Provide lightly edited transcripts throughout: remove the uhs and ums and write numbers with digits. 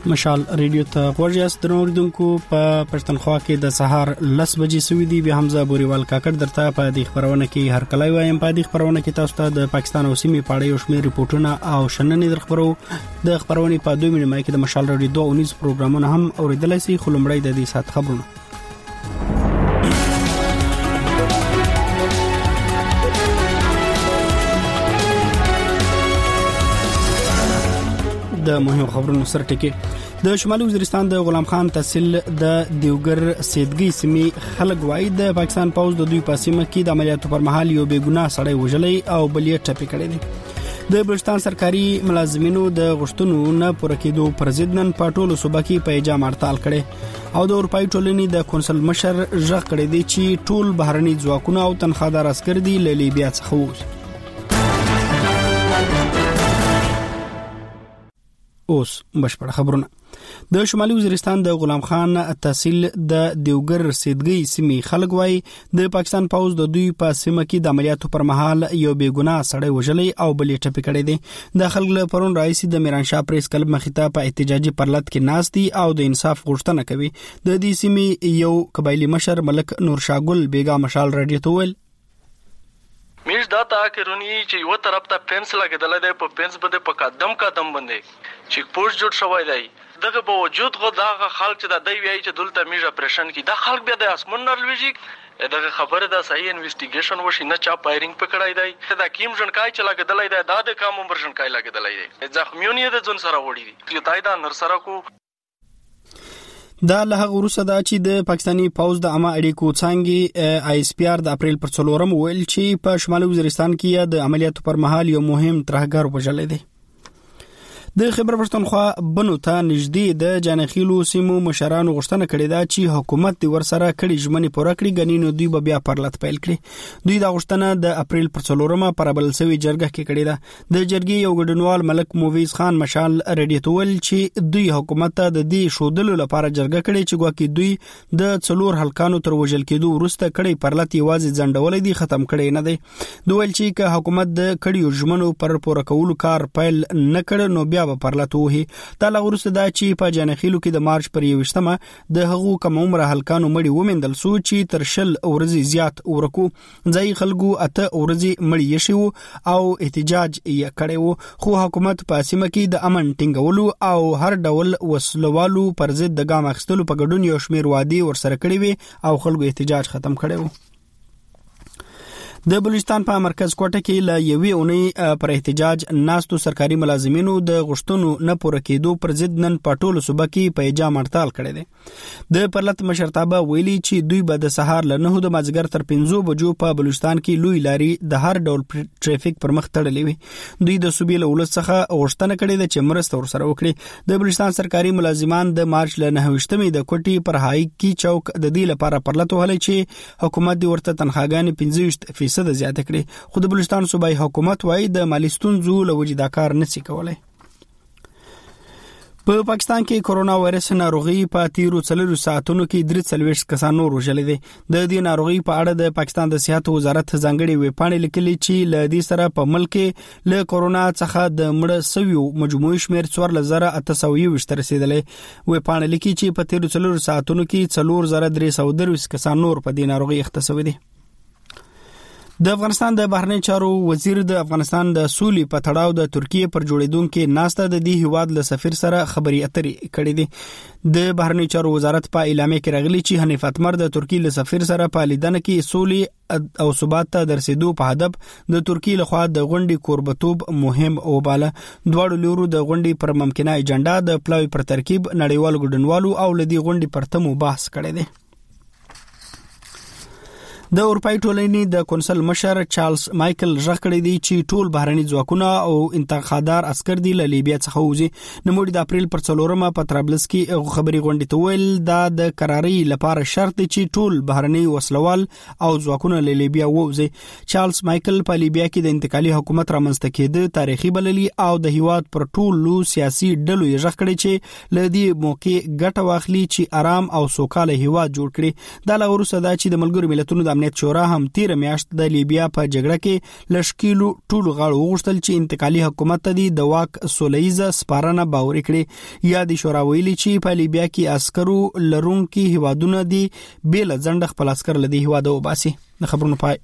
مشال ریډیو ته غوړیاست دروندونکو په پښتونخوا کې د سهار 10 بجې سوي دي. بیا حمزه بوريوال کاکړ درته په دې خبرونه کې هر کله وایم. په دې خبرونه کې تاسو ته د پاکستان او سیمې په اړه یو شمېر ریپورتونه او شننې درخبرو. د خبرونه په 2 منټو کې د مشال ریډیو 2 اونیز پروګرامونه هم اوریدلای شي. خلمړی د دې سات خبرونه د مهمو خبرونو سره ټکی. د شمالي وزیرستان د غلام خان تحصیل د دیوګر سیدګي سیمې خلک وایي د پاکستان پوز د دوی په سیمه کې د عملیاتو پر مهال یو بے ګناه سړی وژلې او بل یې ټپي کړی دی. د بلوچستان سرکاري ملازمینو د غشتونو نه پوره کېدو پر ضد نن په ټولو صوبه کې په اجام هړتال کړي او د اروپאי ټولنې د کونسل مشر ژغ کړی دی چې ټول بهرني ځواکونه او تنخوادار عسكر دي له لیبیا څخه وځي. اوس بشپړ خبرونه. د شمالي وزیرستان د غلام خان تحصیل د دیوګر سیدګي سیمې خلک وایي د پاکستان پوز د دوی په سیمه کې د عملیاتو پر مهال یو بے ګناه سړی وژلې او بل یې ټپي کړی دی. د خلک له پرون راځي د میرانشاه پریس کلب مخې په احتجاجي پرلط کې ناست دي او د انصاف غوښتنه کوي. د دې سیمې یو قبایلی مشر ملک نور شاګل بیګا مشال رادیو ته ویل میش دا تا کرونی چې یو طرف ته فنس لګیدل دی، په فنس باندې په قدم باندې چې پوسټ جوړ شوی دی. دغه په وجود غو دا خلک چې د دوی وایي چې دلته میش اپریشن کی دا خلک بیا د اسمن نرلويږي. دغه خبره دا صحیح انویسټیګیشن وشي نه چا پایرینګ پکړای دی. دا کیم جنکای چې لګیدل دی دا د کوم عمر جنکای لګیدل دی. زخمیونی د ځون سره وړي دي. یو تای دا نر سره کو دا له غوروسه دا چې د پاکستاني پوز د عامه اړیکو څنګه آی اس پی آر د اپریل پر 4 ویل چې په شمالي وزیرستان کې د عملیاتو پر مهال یو مهم ترهګر وژل دی. د خیبر پښتونخوا بنو ته نږدې د جانخیلو سیمو مشرانو غوښتنه کړې ده چې حکومت د ورسره کړي ژمنې پوره کړي. غنینو دوی به بیا پرلط پیل کړي. دوی دا غوښتنه د اپریل پر 4 پر بل سوي جرګه کې کړې ده. د جرګې یو ګډونوال ملک موویز خان مشال رادیو ته ویل چې دوی حکومت ته د دې شودلو لپاره جرګه کړي چې ګواکې دوی د څلور حلقانو تر وژل کېدو وروسته کړي پرلط یوازې ځنډولې دي، ختم کړي نه دي. دوی ویل چې که حکومت د کړي ژمنو پر پوره کولو کار پیل نه کړ نو بیا به پرلط وهي. دا لغورسته دا چې په جانخیلو کې د مارچ پر 21 د هغو کم عمره حلقانو مړي ومندل سو چې تر شل ورځې زیات ورکو. ځای خلکو اته ورځې مړي شو او احتجاج یې کړی وو. خو حکومت په سیمه کې د امن ټینګولو او هر ډول وسلوالو پر ضد د ګام اخیستلو په ګډون یو شمېر وعدې ورسره کړې وي او خلکو احتجاج ختم کړی وو. د بلوچستان په مرکز کوټه کې له یوې اونۍ پر احتجاج ناستو سرکاري ملازمینو د غشتونو نه پوره کېدو پر ضد نن په ټولو صوبه کې په اجام هړتال کړی دی. د پرلط مشرتابه ویلي چې دوی به د سهار له 9 د مازیګر تر 5 بجو په بلوچستان کې لوی لاري د هر ډول ټریفیک پر مخ تړلې وي. دوی د صوبې له ولس څخه غوښتنه کړې ده چې مرسته ورسره وکړي. د بلوچستان سرکاري ملازمان د مارچ له 9 د کوټې پر هاي کې چوک د دې لپاره پرلط وهلې چې حکومت د ورته تنخواګانې 15% زیاته کړي. خو د بلوچستان صوبایي حکومت وايي د مالی ستونزو له وجې دا کار نشي کولای. په پاکستان کې کرونا وایرس ناروغي په تیرو 4 ساعتونو کې 43 کسان نور وژل دي. د دې ناروغي په اړه د پاکستان د صحت وزارت ځانګړي ویبپاڼې لیکلي چې ل دې سره په ملک کې له کرونا څخه د مړ سویو مجموعي شمیر 4820 ته رسیدلې. ویبپاڼې لیکي چې په تیرو 4 ساعتونو کې 4323 کسان نور په دې ناروغي اخته شوي دي. د افغانستان د بهرنی چارو وزیر د افغانستان د سولې په تړاو د ترکیه پر جوړیدونکو ناسته د دې هیواد له سفیر سره خبري اترې کړې دي. د بهرنی چارو وزارت په اعلامیه کې راغلي چې حنیف اتمر د ترکیه له سفیر سره په لیدنه کې سولې او ثبات ته درسېدو په هدف د ترکیه لخوا د غونډې کوربتوب مهم اوباله. دواړو لورو د غونډې پر ممکنه اجنډا د پلاوی پر ترکیب نړیوال ګډونوالو او لدی غونډې پر تمو بحث کړی دی. د اروپאי ټولنې د کونسل مشر چارلز مایکل ژغ کړی دی چې ټول بهرني ځواکونه او انتخابدار عسكر دی له لیبیا څخه وځي. نوموړي د اپریل پر 4 په طرابلس کې خبري غونډې ته ویل دا د قراري لپاره شرط دی چې ټول بهرني وسلوال او ځواکونه له لیبیا وځي. چارلز مایکل په لیبیا کې د انتقالي حکومت رامنځته کېده تاریخي بللی او د هیواد پر ټولو سیاسي ډلو یې ژغ کړی چې له دې موقع ګټه واخلي چې آرام او سوکاله هیواد جوړ کړي. دا له وروسته دا چې د ملګرو ملتونو د امنیت شورا هم تیر میاشت د لیبیا په جګړه کې لشکېلو ټولو غاړو وغوښتل چې انتقالي حکومت ته د واک سولهیزه سپارنه باور کړي. یا د شورا ویلي چې په لیبیا کې عسکرو لرونکي هیوادونه دي بیل ځنډ خپل عسكر لدی هیواد او باسي. د خبرونو پای.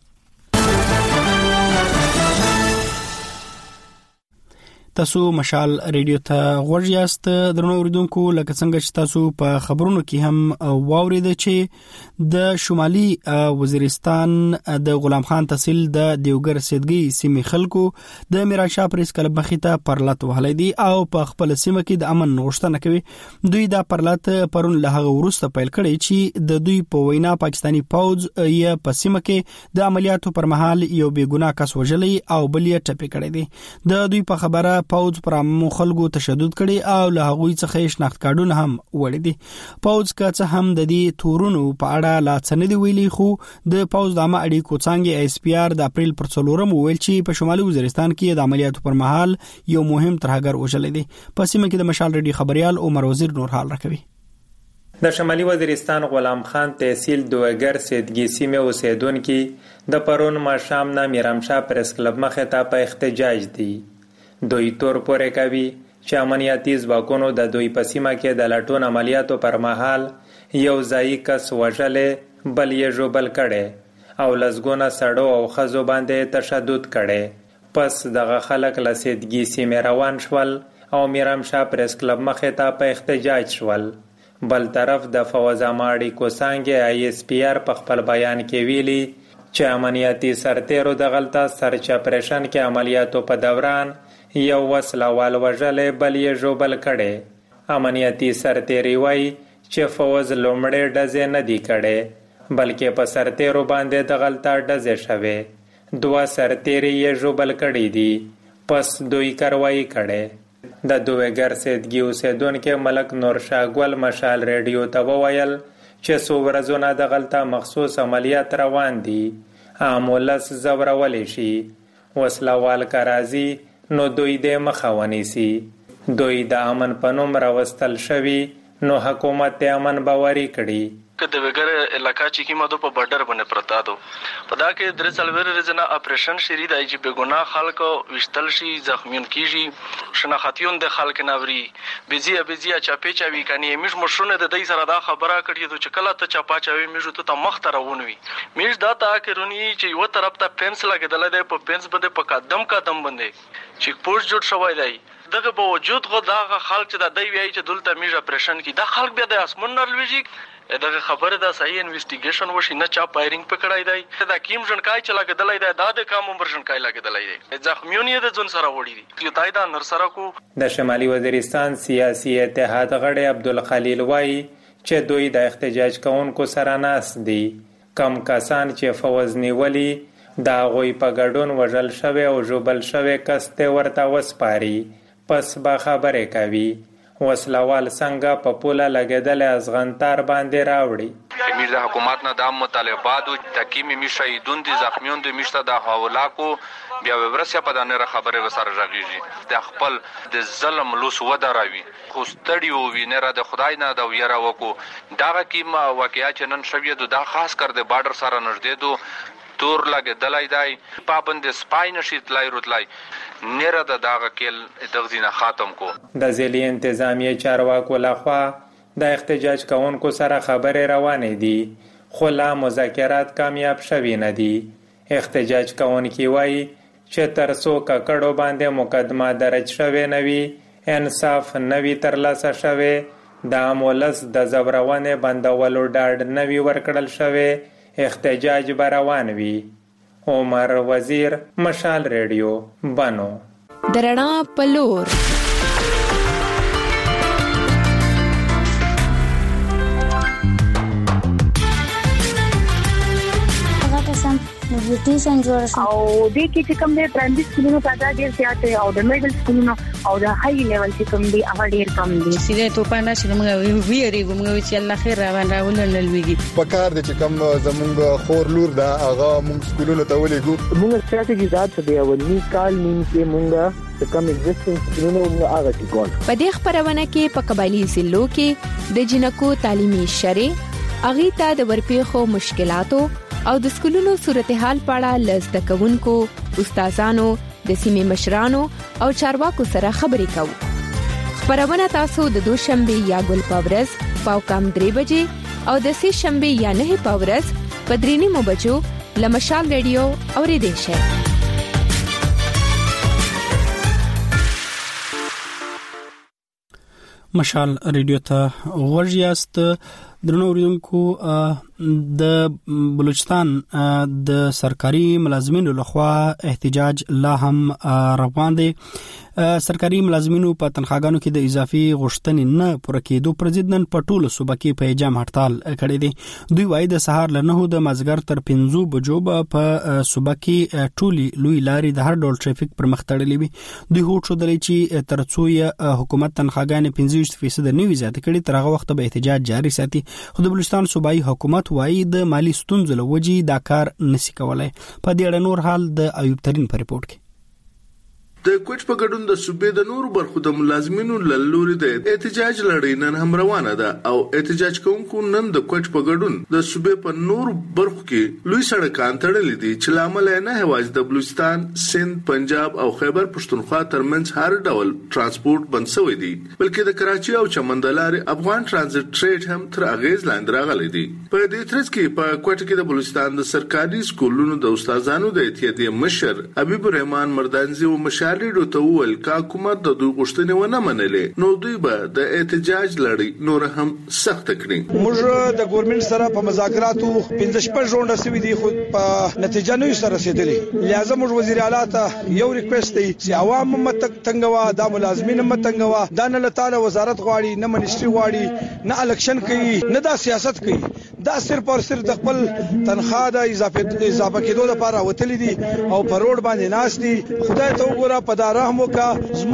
تاسو مشال ریډیو ته غوږ یاست. درنو اوریدونکو، لکه څنګه چې تاسو په خبرونو کې هم واورید چې د شمالي وزیرستان د غلام خان تحصیل د دیوګر سیدګي سیمې خلکو د میرانشاه پریس کلب مخې ته پرلط وهلې دي او په خپل سیمه کې د امن غوښتنه کوي. دوی دا پرلط پرون له هغه وروسته پیل کړي چې د دوی په وینا پاکستانی پوځ یې په سیمه کې د عملیاتو پر مهال یو بې ګناه کس وژلی او بل یې ټپي کړی دی. د دوی په خبره پوځ پر عامو خلکو تشدد کړي او له هغوی څخه شناخت کارډونه هم وړي دي. پوځ که هم د دې تورونو په اړه لا څه نه دی ویلي، خو د پوځ د عامه اړیکو څانګې ISPR د اپریل پر 4 ویل چې په شمالي وزیرستان کې د عملیاتو پر مهال یو مهم ترهګر وژلی دی. په سیمه کې د مشال ریډیو خبريال عمر وزیر نور حال راکوي. د شمالي وزیرستان غلام خان تحصیل دوګر سیدګي سیمه اوسیدونکو د پرون ماښام نه میرانشاه پریس کلب مخې ته په احتجاج دي. دوی تور پورې کوي چې امنیتي ځواکونو د دوی په سیمه کې د لټون عملیاتو پر مهال یو ځایي کس وژلې، بل یې ژوبل کړي او لسګونه سړو او ښځو باندې تشدد کړي. پس دغه خلک له سیدګي سیمې روان شول او میرانشاه پریس کلب مخې ته په احتجاج شول. بل طرف د فوز اړیکو څانګې ISPR په خپل بیان کې ویلي چې امنیتي سرتیرو د غلطه سرچ اپریشن کې عملیاتو په دوران یو وسلوال وژلې، بل یې ژوبل کړي. امنیتي سرتیری وایي چې فوز لومړی ډزې نه دی کړي بلکې په سرتیرو باندې د غلطه ډزې شوې. 2 سرتیری یې ژوبل کړي دي. پس دوی کاروایی کړي. د دوګر سیدګي اوسیدونکو ملک نور شاه ګل مشال ریډیو ته وویل چې څو ورځې نه د غلطه مخصوص عملیات روان دي، عامولس زورولې شي. وسلوال کارازي نو دوی د مخه ونیسي. دوی د امن په نوم راوستل شوي نو حکومت د امن باوري کړي. که د وګر علاقہ چې کیمه دو په بارډر باندې پرتا دو په دا کې درې څلور ورځې اپریشن شری دی چې به ګناه خلکو وشتل شي، زخمیون کیږي، شناختیون د خلک ناوري بيزي چاپی چاوي کني. مش مشرونه د دې سره دا خبره کړي چې کله ته چاپا چاوي میجو ته مخترونه وي. میش دا تا کې رونی چې یو طرف ته پنس لګیدل دی، په پنس باندې په قدم باندې چې پوش جوړ شوی دی. دغه باوجود خو دا خلک چې د دوی وایي چې دلته میج اپریشن کی دا خلک بیا د اسمن نرلويږي. دغه خبره دا صحیح انویسټیګیشن وشي نه چا فایرینګ پکړای دی. دا کیم جنکای چې لګیدلای دی، دا د کوم عمر جنکای لګیدلای دی، ځخمیون یې د ځون سره وړي دي. یو تای دا نر سره کو. د شمالي وزیرستان سیاسي اتحاد غړي عبدالخلیل وایي چې دوی د احتجاج کوونکو سره ناس دي. کم کسان چې فوز نیولي دا غوی په ګډون وژل شوی او ژوبل شوی کس ته ورته وسپاري. پس به خبرې کوي. وسلوال څنګه په پوله لګیدل ازغنتار باندې راوړي. امیر د حکومت نه د مطالبات او تکیم می شهیدون دي، زخمیون دي، مشته د حوالاکو بیا ورسیا په دانه خبره وسره راغیږي. د خپل د ظلم لوس ودراوي خو ستړي او وینره د خدای نه د ویره وکړو. دا کیما واقعیا چې نن شوی دا خاص کر د بارډر سره نږدې دو تور لګیدلای دی، پابند سپای نشي تلای روتلای نره د داغه کېل دغزینه ختم کو. د ځلې انتظامیه چارواکو لخوا د احتجاج کوونکو سره خبرې روانې دي، خو لا مذاکرات کامیاب شوي نه دي. احتجاج کوونکي وایي چې تر څو ککړو باندې مقدمه درج شوی نه وي، انصاف نه وي ترلاسه شوی، د امولس د زورونې بندولو ډاډ نه وي ورکړل شوی، احتجاج به روان وي. عمر وزیر، مشال ریډیو، بنو. درنا پلور نیوټریشن جوړ شو او د کې چې کوم د پرایمري سکولونو تعداد ډیر زیات دی او د میډل سکولونو او د هاي لیول چې کوم دی هغه ډیر کم دي. سیده توپانه چې موږ ویریږو موږ چې الله خیر راولل لويږي په کار د چې کوم زمونږ خور لور دا هغه موږ سکولونو ته ولېګو. موږ ستراتیژي ذات دی ولني کال نیم کې موږ کوم ایگزیسټنس سکولونو موږ هغه ټیکول. په دې خبرونه کې په قبایلی ضلعو کې د جنکو تعلیمي شری اغي ته د ورپېخو مشکلاتو او د سکولونو صورتحال په اړه له زده کوونکو، استادانو، د سیمې مشرانو او چارواکو سره خبرې کوو. خبرونه تاسو د دوشنبه یا ګل پاورز پاوکام 3 بجې او د سه شنبه یا 9 پاورز په 3 بجو لمشال ریډیو اوریدئ شئ. مشال ریډیو ته غوږ یاست. درنو اوریدونکو، د بلوچستان د سرکاري ملازمینو لخوا احتجاج لا هم روان دی. سرکاري ملازمینو په تنخواګانو کې د اضافي غوښتنې نه پوره کېدو پر ضد نن په ټولو صوبه کې په جام هړتال کړی دی. دوی وايي د سهار له 9 د مازیګر تر 5 بجو په صوبه کې ټولي لوی لارې د هر ډول ټریفیک پر مخ تړلې وي. دوی هوډ شولې چې ترڅو حکومت تنخواګانې 25% نه وي زیات کړي، تر هغه وخت به احتجاج جاري ساتي. خو د بلوچستان صوبایي حکومت وايي د مالی ستونزو له وجې دا کار نشي کولای. په دې اړه نور حال د ایوب ترين په ریپورت کې. د کوټ په ګډون د صوبې د نورو برخو د ملازمینو لوري د احتجاج لړۍ نن هم روانه ده او احتجاج کوونکو نن د کوټ په ګډون د صوبې په نورو برخو کې لوی سړکان تړلې دي چې لامل نه هواز د بلوچستان، سند، پنجاب او خیبر پښتونخوا ترمنځ هر ډول ترانسپورت بند شوی دی، بلکې د کراچي او چمندلار افغان ترانزیت ټریډ هم تر اغیز لاندې راغلی دی. په دې ترڅ کې په کوټ کې د بلوچستان د سرکاري سکولونو د استادانو د اتحادیې مشر حبیب الرحمن مردانزي او مشارلیډو ته وویل که حکومت د دوی غوښتنې ونه منلې نو دوی به د احتجاج لړۍ نور هم سخت کړي. موږ د ګورنمنت سره په مذاکراتو 15 ژوند رسوي دي، خو په نتیجه نه سره رسیدلې. لہذا موږ وزیر اعلی ته یو ریکوست دی چې عوام متنګوا، د ملازمین متنګوا، دا نه لته وزارت غواړي، نه منیسټری غواړي، نه الکشن کوي، نه دا سیاست کوي. دا صرف او صرف د خپل تنخواه د اضافه کېدو لپاره وتلی دي او په روډ باندې ناس دي. خدای ته وګوره په دا رحم وکا،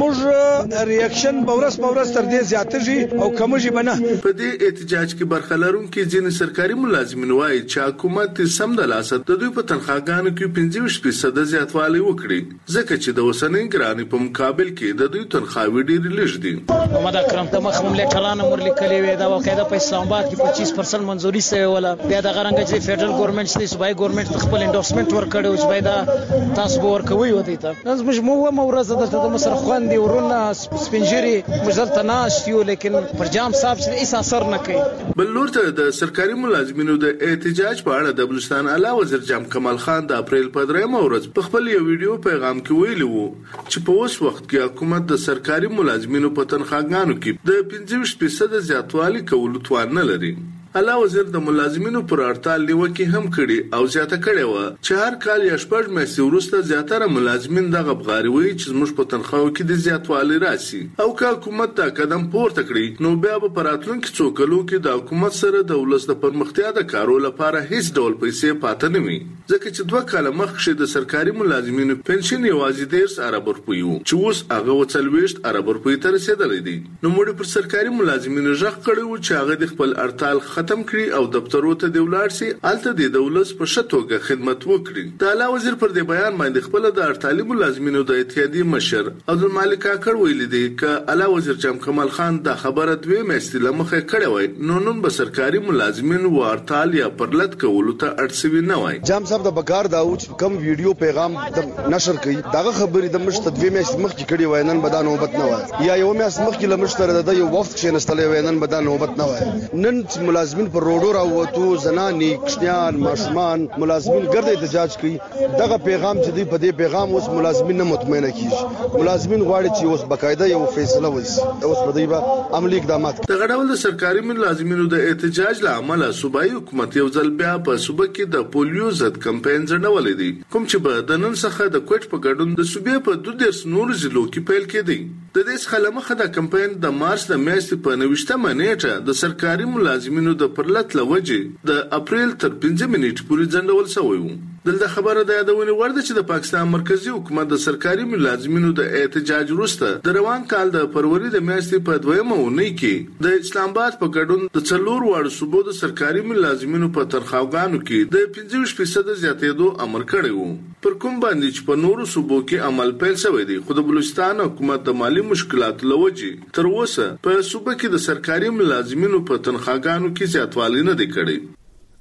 زموږ ریاکشن بورس تر دې زیاتېږي او کمږي بنه. په دې احتجاج کې برخه لرونکي ځینې سرکاري ملازمین وایي چې حکومت سم د لاسه د دوی په تنخواګانو کې 25% زیاتوالی وکړي، ځکه چې د اوسنۍ ګرانۍ په مقابل کې د دوی تنخواوې ډېرې لږ دي. محمد اکرم د مخ مملکتانو مرلیکلې وې دا واقعا په اسلام آباد کې 25% منځوري سوی ولا بیا د غرنګ چې فدرال ګورنمنت د صوبایي ګورنمنت خپل انډورسمنت ورکړو چې باید تاسو به ورکوي وتی ته موږ مو ورځ د مصر خوندې ورونه سپنجري مجلته ناشتیو لیکن پر جام صاحب چې هیڅ اثر نه کوي. بل لور ته د سرکاري ملازمینو د احتجاج په اړه د بلوچستان اعلی وزیر جام کمال خان د اپریل په 3 ورځ په خپل یو ویډیو پیغام کې ویلي وو چې په اوس وخت کې حکومت د سرکاري ملازمینو په تنخواګانو کې د 25% زیاتوالی کولو توان نه لري. اعلی وزیر د ملازمینو پر هړتال نیوکه هم کړي او زیاته کړي و چې هر کال یا شپږ میاشتې وروسته زیاتره ملازمین دغه بغاروي چې موږ په تنخواو کې د زیاتوالي راسي او که حکومت دا قدم پورته کړي نو بیا به پراتلونکو څو کلو کې د حکومت سره د ولس د پرمختیا د کارو لپاره هیڅ ډول پیسې پاتې نه وي، ځکه چې 2 کاله مخکې د سرکاري ملازمینو پنشن یوازې 10 ارب روپۍ و چې اوس هغه 40 ارب روپۍ ته رسیدلی دی. نو موږ پر سرکاري ملازمینو ژغ کړو چې هغه د خپل هړتال ختم کړي او دفترو ته دی ولاړ شي، الته د دولت په شتوګه خدمت وکړي. د اعلی وزیر پر دې بیان باندې خپل د هړتالي ملازمینو د اتحادیې مشر عبدالمالک کاکړ ویلي دی چې اعلی وزیر جام کمال خان د خبره 2 میاشتې لمخه کړې وای نو نن به سرکاري ملازمین و هړتال یا پرلط کولو ته اړسوي نه وای. جام صاحب د بکار دا اوچ کم ویډیو پیغام نشر کړي دغه خبرې د مشت 2 میاشتې مخکې کړي وای نن به دا نوبت نه وای، یا یو میاشت مخکې لمشتره د یو وخت کې نستلې وای نن به دا نوبت نه وای. نن ملازمین پر روډو راووتو، زنانې، کشنیان، ماشومان ملازمین ګرد احتجاج کوي. دغه پیغام چې دی په دې پیغام اوس ملازمین نه مطمئن کیږي. ملازمین غواړي چې اوس بقاعده یو فیصله وشي، اوس په دې به عملی اقدامات. دغه ډول د سرکاري ملازمینو د احتجاج له امله صوبایي حکومت یو ځل بیا په صوبه کې د پولیو ضد کمپاین ځړولې دي، کوم چې به د نن څخه د کوټ په ګډون د صوبې په 12 نور ضلعو کې پیل کېدی. د دې څخه لمخه د کمپاین د مارچ د میاشتې په 29مه نیټه د سرکاري ملازمینو د پرلط لوجې د اپریل تر 5 نیټې پورې ځنډول شوی و. دلته خبره د یادونې وړ ده چې د پاکستان مرکزی حکومت د سرکاري ملازمینو د احتجاج وروسته د روان کال د فروری د میاشتې په 2مه اونۍ کې د اسلام آباد په ګډون د 4 واړو صوبو د سرکاري ملازمینو په تنخواګانو کې د 25% زیاتېدو امر کړی و، پر کوم باندې چې په نورو صوبو کې عمل پیل شوی دی. خو د بلوچستان حکومت د مالی مشکلاتو لوجې تر اوسه په صوبه کې د سرکاري ملازمینو په تنخواګانو کې زیاتوالی نه دی کړی.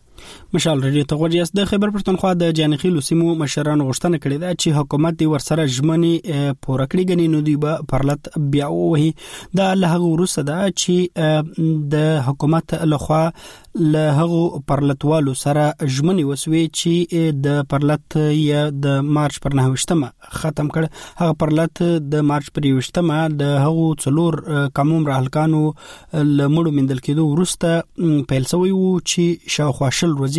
مشال رادیو ته غوړیاست. د خیبر پښتونخوا د جانخیلو سیمو مشرانو غوښتنه کړې ده چې حکومت دې ورسره ژمنې پوره کړي، غني نو دوی به پرلط بیا وهي. دا له هغه وروسته ده چې د حکومت لخوا له هغه پرلطوالو سره ژمنې وسوي چې د پرلط یا د مارچ پر 9مه ختم کړ. هغه پرلط د مارچ پر 20مه د هغه څلور قانون راهلکانو لمړو مندل کېدو وروسته پیل شوی و چې شاوخوا شل ورځې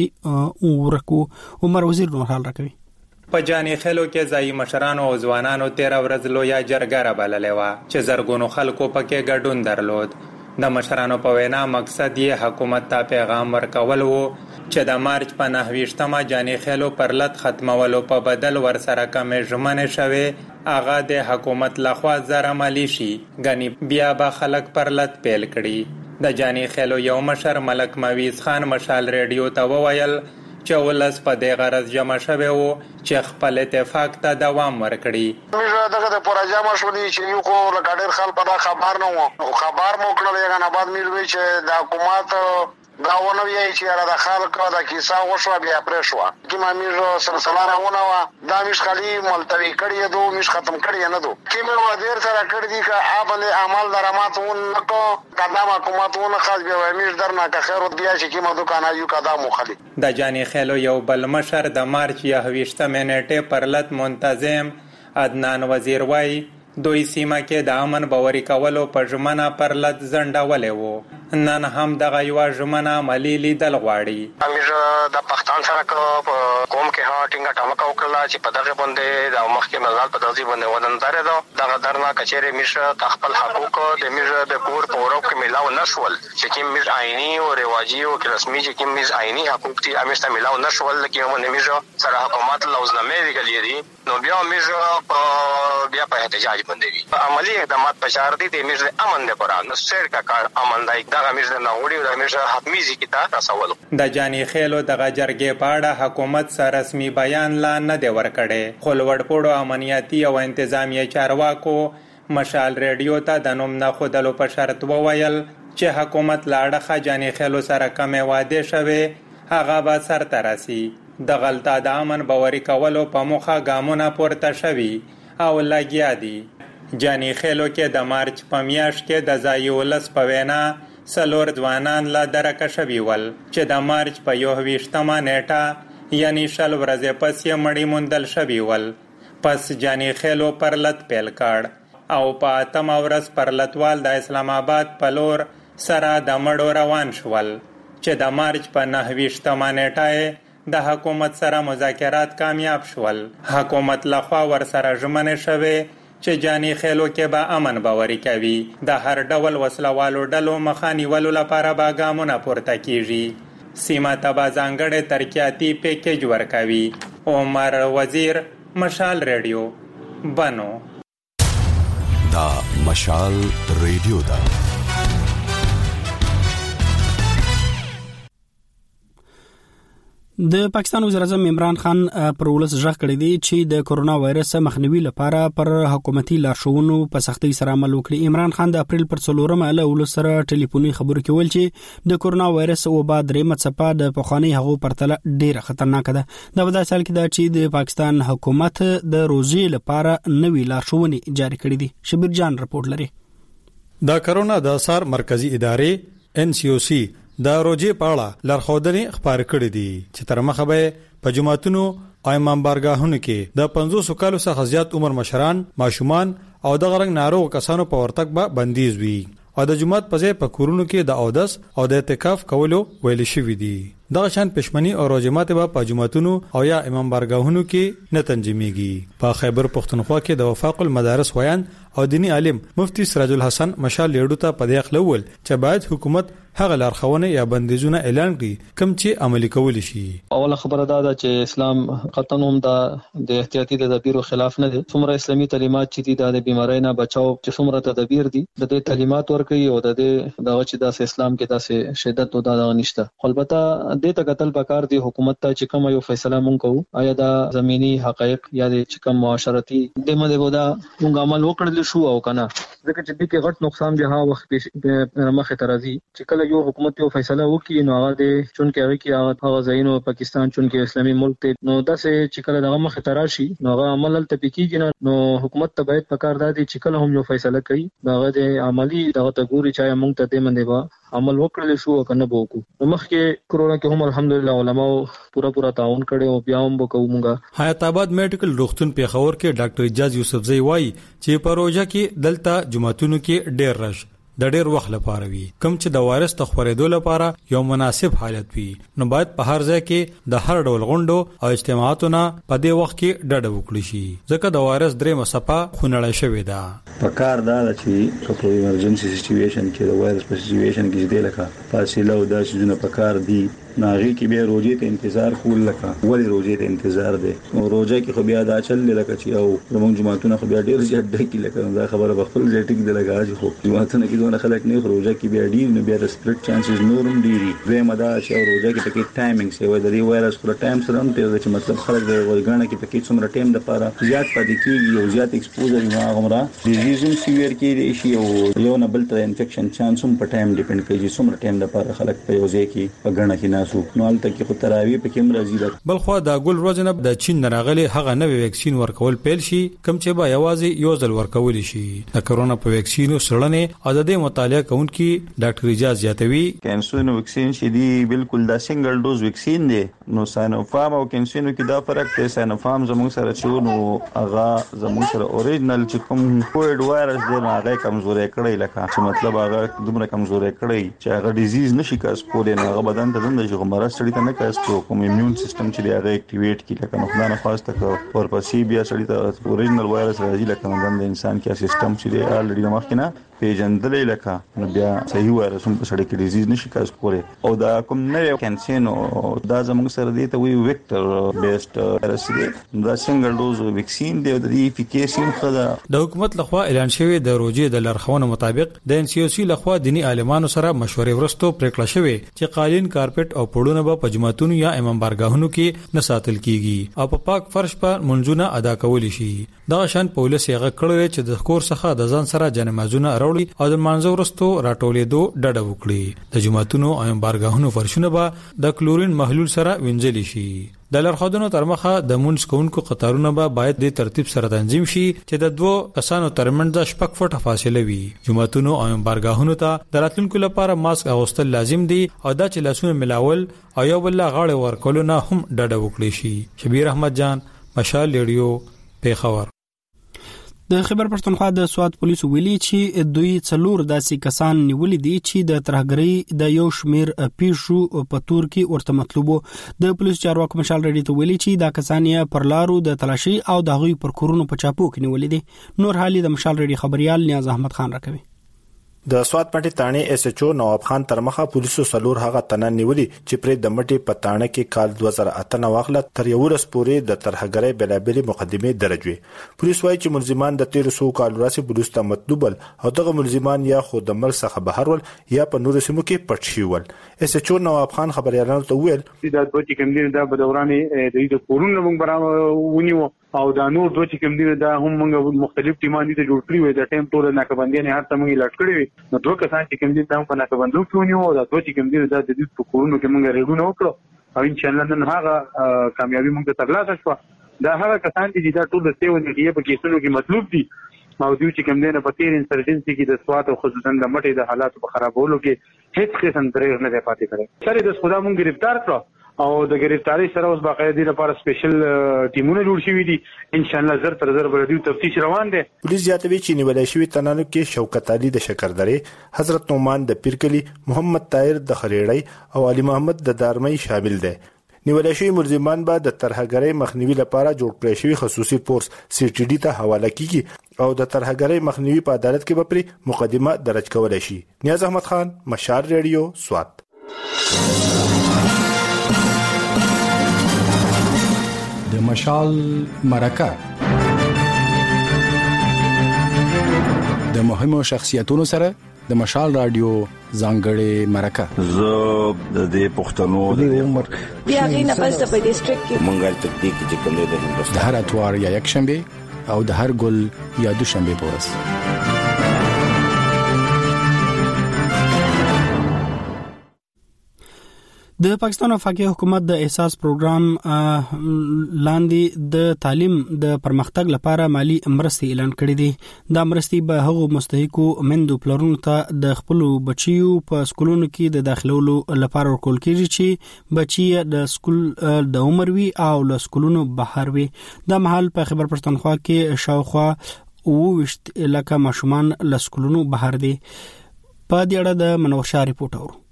ورکو. عمر وزیر نور حال راکوي. په جاني خلو کې ځای مشرانو او ځوانانو 13 ورځ لویا جرګه را بللې و چې زرګونو خلکو پکې ګډون درلود. د مشرانو په وینا مقصد یې حکومت ته پیغام ورکول و چې د مارچ په 9مه جاني خلو پرلط ختمولو په بدل ورسره کمې ژمنې شوې هغه د حکومت لخوا زر عملی شي، غني بیا به خلک پرلط پیل کړي. د جاني خلو یو مشر ملک مویز خان مشال ریډیو ته وویل چې ولس په دې غرض جمع شوی وو چې خپل اتفاق ته دوام ورکړي. موږ دغه د پروژه مشورې چې یو کو لګاډر خل په خبر نه وو، خبر مو کړل یغه نه بعد مې وی چې د حکومت داونه وی چې را د خلکو د کیسه وشو بیا پرې شو چې ما موږ سلسله راونه وا دا مش خلی ملتوي کړی دو مش ختم کړی نه دو چې موږ ودیر سره کړی دي که عمل عمل دراماتون نکو قدم حکومتونه خاص به مش درنه که خیر بیا چې کیمه دکان یو قدم خلی. د جاني خلو یو بل مشر د مارچ 28مه نیټه پرلط منتظم عدنان وزیر وای دوی سیمه کې د امن باوري کولو په ژمنه پرلط زنډولې وو. نن هم دغه یو ژمنه عملي لیدل غواړي. امیر د پښتون سره کوم کې ها ټینګه ټمکه وکړه چې په دغه باندې د مخکې مزال په دغه باندې ودندار دغه درنه کچېره میشه خپل حقوق د میشه د کور پورو کې ملاو نشول چې کوم میز آئینی او رواجی او رسمي چې کوم میز آئینی حقوق دي امیسته ملاو نشول کې باندې میشه سره حکومت لوزنامه ویلې دي نو بیا میشه بیا په احتجاج باندې عملی اقدامات پشار دي د میشه امن لپاره نو سیر کا کار امن دای د جاني خیلو دغه جرګې په اړه حکومت سره رسمي بیان لا نه دی ورکړی، خو لوړپوړو امنیتي او انتظامیه چارواکو مشال ریډیو ته د نوم نه ښودلو په شرط وویل چې حکومت له اړخه جاني خیلو سره کمې وعدې شوې هغه به سرته رسي. د غلطه د امن باوري کولو په موخه ګامونه پورته شوي او لګیا دي. جاني خیلو کې د مارچ په میاشت کې د ځایي ولس په وینا سلور ځوانان لا درکه شوي ول چې د مارچ په 21مه نیټه یعنی شل ورځې پس یې مړي موندل شوي ول. پس جاني خیلو پرلط پیل کړ او په 8مه ورځ پرلطوال د اسلام آباد په لور سره د مړو روان شول چې د مارچ په 29مه نیټه د حکومت سره مذاکرات کامیاب شول. حکومت لخوا ورسره ژمنې شوې چې جاني خیلو کې به امن باوري کوي. د هر ډول وسلوالو ډلو مخه نیولو لپاره به ګامونه پورته کیږي. سیمه ته به ځانګړی ترقیاتي پیکیج ورکوي. عمر وزیر، مشال ریډیو، بنو. دا مشال ریډیو دا د پاکستان وزیر اعظم عمران خان پر ولس ژغ کړی دی چې د کورونا وایرس مخنیوي لپاره پر حکومتي لارښوونو په سختۍ سره عمل وکړي. عمران خان د اپریل پر 4مه له ولس سره ټلیفوني خبرو کې ویل چې د کورونا وایرس وبا درېمه څپه د پخواني هغو پرتله ډیره خطرناک ده. دا په داسې حال کې ده چې د پاکستان حکومت د روزي لپاره نوې لارښوونې جاری کړې دي. شبیر جان رپورټ لري. د کورونا د اثر مرکزی ادارې NCOC د روزي په اړه لارښوونې خبر کړې دي چې تر مخه به په جمعتونو او امام بارګاهونو کې د 500 کالو څخه زیات عمر مشران، ماشومان او د غرنګ ناروغ کسانو په ورتګ به بندیز وي او د جمعات په ځای په کورونو کې د اودس او د اعتکاف کولو ویل شوی دي. دغه شان پښمنی او روزمات به په جمعتونو او یا امام بارګاهونو کې نه تنظیمېږي. په خیبر پښتونخوا کې د وفاق المدارس ویان او دینی عالم مفتی سراج الحسن مشال لیډو ته په دې خلول چې باید حکومت هغه لارښوونه یا بندیزونه اعلان کړي کوم چې عملي کول شي. اوله خبره ده چې اسلام قطعاً هم د احتیاطي تدابیرو خلاف نه دي. څومره اسلامي تعلیمات چې دي د بیماری نه بچاو چې څومره تدابیر دي د دې تعلیمات ورکوي او د دې دغه چې د اسلام کې داسې شدت او دغه نشته. البته دې ته قتل پکار دی حکومت ته چې کوم یو فیصله مونږ کوو آیا دا زمینی حقایق یا د چې کوم معاشرتي د مده ودا مونږ عمل وکړل شو او کنه ځکه چې دې کې غټ نقصان به ها وخت مخه ترازی چې کله یو حکومت یو فیصله وکړي نو هغه د چون کې هغه کې هغه ځایونو پاکستان چون کې اسلامي ملک ته نو داسې چې کله دغه مخ ته راشي نو هغه عمل ته پکېږي نو حکومت ته باید پکار دادي چې کله هم یو فیصله کوي دغه د عملی دغه ته ګوري چې موږ ته دې منډه با عمل وکړل شو کنه بوکو نو مخکې کرونا کې هم الحمدلله علماء پورا تعاون کړي او بیا هم وکړو موږ حیات آباد میډیکل روغتون پیښور کې ډاکټر اجاز یوسفزئی وایي چې پروژه کې دلته جمعتونو کې ډېر رش د ډېر وخت لپاره وي کوم چې د وایرس ته خورېدو لپاره یو مناسب حالت وي نو باید په هر ځای کې د هر ډول غونډو او اجتماعاتو نه په دې وخت کې ډډه وکړي شي ځکه د وایرس درې مصفه خونړی شوې ده په کار دا چې په ایمرجنسي سچويشن کې د وایرس په سچويشن کې دې لکه فاصله او د شنو په کار دي ناغي کې بیا روزي ته انتظار کول لکه ولی روزي ته انتظار دي او روزه کې خو بیا دا چل لکه چې او زموږ جماعتونه خو بیا ډیر زیات ډکی لکه دا خبره په خپل ځای ټیک دی لکه چې خو جماعتونه کې دونه خلک نه روزه کې بیا ډیر نو بیا د سپریټ چانسز نورم ډیری زم دا چې روزه کې ټکی ټایمینګ سي وای د دې وایرس پر ټایم سره هم ته چې مطلب خلک د ورګانه کې ټکی څومره ټایم د پاره زیات پاتې کیږي او زیات ایکسپوزر نه غمره ډیزیزم سیویر کې شي او یو نه بل تر انفیکشن چانس هم په ټایم ډیپند کوي چې څومره ټایم د پاره خلک په یو ځای کې په ګڼه کې ناسو نو البته خو تراوی په کوم راځي بل خو دا ګل روزنه د چین راغلي هغه نوې ویکسین ورکول پیل شي کوم چې به یوازې یو ځل ورکول شي د کرونا په ویکسینو سړنه او د دې مطالعه کوونکي ډاکټر اجاز یاتوي کینسونو ویکسین چې دی بالکل دا سنگل ډوز ویکسین دی نو ساینوفارم او کینسونو کې دا فرق دی ساینوفارم زموږ سره چې نو هغه زموږ سره اوریجنل چې کوم کووډ وایرس دی هغه کمزورې کړی لکه چې مطلب هغه دومره کمزورې کړی چې هغه ډیزیز نشي کاس کولای هغه بدن ته د جغمره سړی ته نه کاس کوم ایمیون سیستم چې هغه اکټیویټ کی لکه نو خدانه خواسته کو ورپسې بیا سړی ته اوریجنل وایرس راځي لکه د انسان کې سیستم چې دی الریډي مخکنه پیجندلې لکه نو بیا صحیح وایرس هم په سړی کې ډیزیز نشي کاس کولای او دا کوم نه کینسینو دا زموږ سره دی ته وی ویکټر بیسډ وایرس دی دا سنگل ډوز ویکسین دی د ایفیکیسي خدا د حکومت لخوا اعلان شوی د روزي د لارښوونو مطابق د NCOC لخوا دینی عالمانو سره مشورې ورستو پریکړه شوی چې قالین کارپټ او پړونه به په جماعتونو یا امام بارګاهونو کې نه ساتل کیږي او په پاک فرش پر منځونه ادا کول شي دا شان پولیس یې غکړل چې د کور څخه د ځان سره جنمازونه او د منځو ورستو راټولېدو ډډه وکړي د جماعتونو او بارګاهونو فرشونه به د کلورین محلول سره وینځل شي د لارښودونو تر مخه د مونږ کوونکو قطارونه به باید د ترتیب سره تنظیم شي چې د دوه کسانو ترمنځ شپږ فوټه فاصله وي جماعتونو او بارګاهونو ته د راتلونکو لپاره ماسک اغوستل لازم دي او دا چې لاسونه ملاول او یو بل غاړه ورکول نه هم ډډه وکړي شي شبیر احمد جان مشال ریډیو پیښور د خیبر پښتونخوا د سواد پولیسو ویلي چې دوی څلور داسې کسان نیولې دي چې د ترهګرۍ د یو شمیر پیښو په تور کې ورته مطلوبو د پولیس چارواکو مشال رډي ته ویلي چې دا کسان یې پر لارو د تلاشي او د غوي پر کورونو په چاپو کې نیولې دي نور حالي د مشال رډي خبريال نیاز احمد خان راکوي د سواد پټي تانه SHO نواب خان ترمخه پولیسو سلور هغه تنن نیولي چې پر د مټي پټانه کې کال 2008 واخله تر یو ورځ پورې د ترهګرۍ بلابلي مقدمه درجوي پولیس وايي چې ملزمان د 1300 کال راسي پولیس ته مطلوبل او دغه ملزمان یا خود د ملک څخه بهر ول یا په نور سیمو کې پټ شول SHO نواب خان خبريالانو ته ویل دا دوه چې کوم دي دا بدورانه د کورونو موږ برابر ونیو او دا نور دوه چې کوم دي دا هم موږ مختلف ټیمان دي جوړ کړی وي د ټیم ټول ناکبندي نه هر څه موږ لټ کړی وي نو دوه کسان چې کوم دي دا په ناکبندو کې ونیو او دا دوه چې کوم دي دا د دې په کورونو کې موږ ریډونه وکړو او ان شاء الله نن هغه کامیابی موږ ته ترلاسه شو دا هغه کسان دي چې دا ټول د سیو نه په کیسونو کې مطلوب دي او دوی چې کوم دي نه په تیر انسرجنسي کې د سواد او خصوصا د مټي د حالات په خرابولو کې هیڅ قسم درېغ نه پاتې کړي سره د خدا مونږ گرفتار کړو او د گرفتاری سره اوس باقاعده لپاره سپیشل ټیمونه جوړ شوي دي ان شاء الله زر تر زر به د تفتیش روان دي پولیس زیاتوي چې نیولای شوی تنانو کې شوکت علي د شکردرې حضرت نعمان د پیرکلی محمد طاهر د خریړی او علي محمد د دارمۍ شامل دي نیولای شوی ملزمان به د ترهګرۍ مخنیوي لپاره جوړ کړی شوی خصوصي فورس CTD ته حواله کیږي او د ترهګرۍ مخنیوي په عدالت کې به پر مقدمه درج کولای شي نیاز احمد خان مشال ریډیو سوات د مشال مرکه د مهمو شخصیتونو سره د مشال رادیو ځانګړې مرکه زه د دې پښتنو د عمر بیا غینه پس په ډیسټریکټ کې مونږه تکتیک چې کوم د هندوستان د هر اتوار یا یک شنبه او د هر ګل یا دوشنبه پورس د پاکستان وفاقي حکومت د احساس پروګرام لاندې د تعلیم د پرمختګ لپاره مالی مرستې اعلان کړې دي. دا مرستې به هغو مستحقو مندو پلرونو ته د خپل بچیو په سکولونو کې د داخلولو لپاره ورکول کېږي چې بچي د سکول د عمر وي او له سکولونو بهر وي. دا مهال په خیبر پښتونخوا کې شاوخوا 20 لکه ماشومان له سکولونو بهر دي. په دې اړه د منور شاه ریپورت اورو.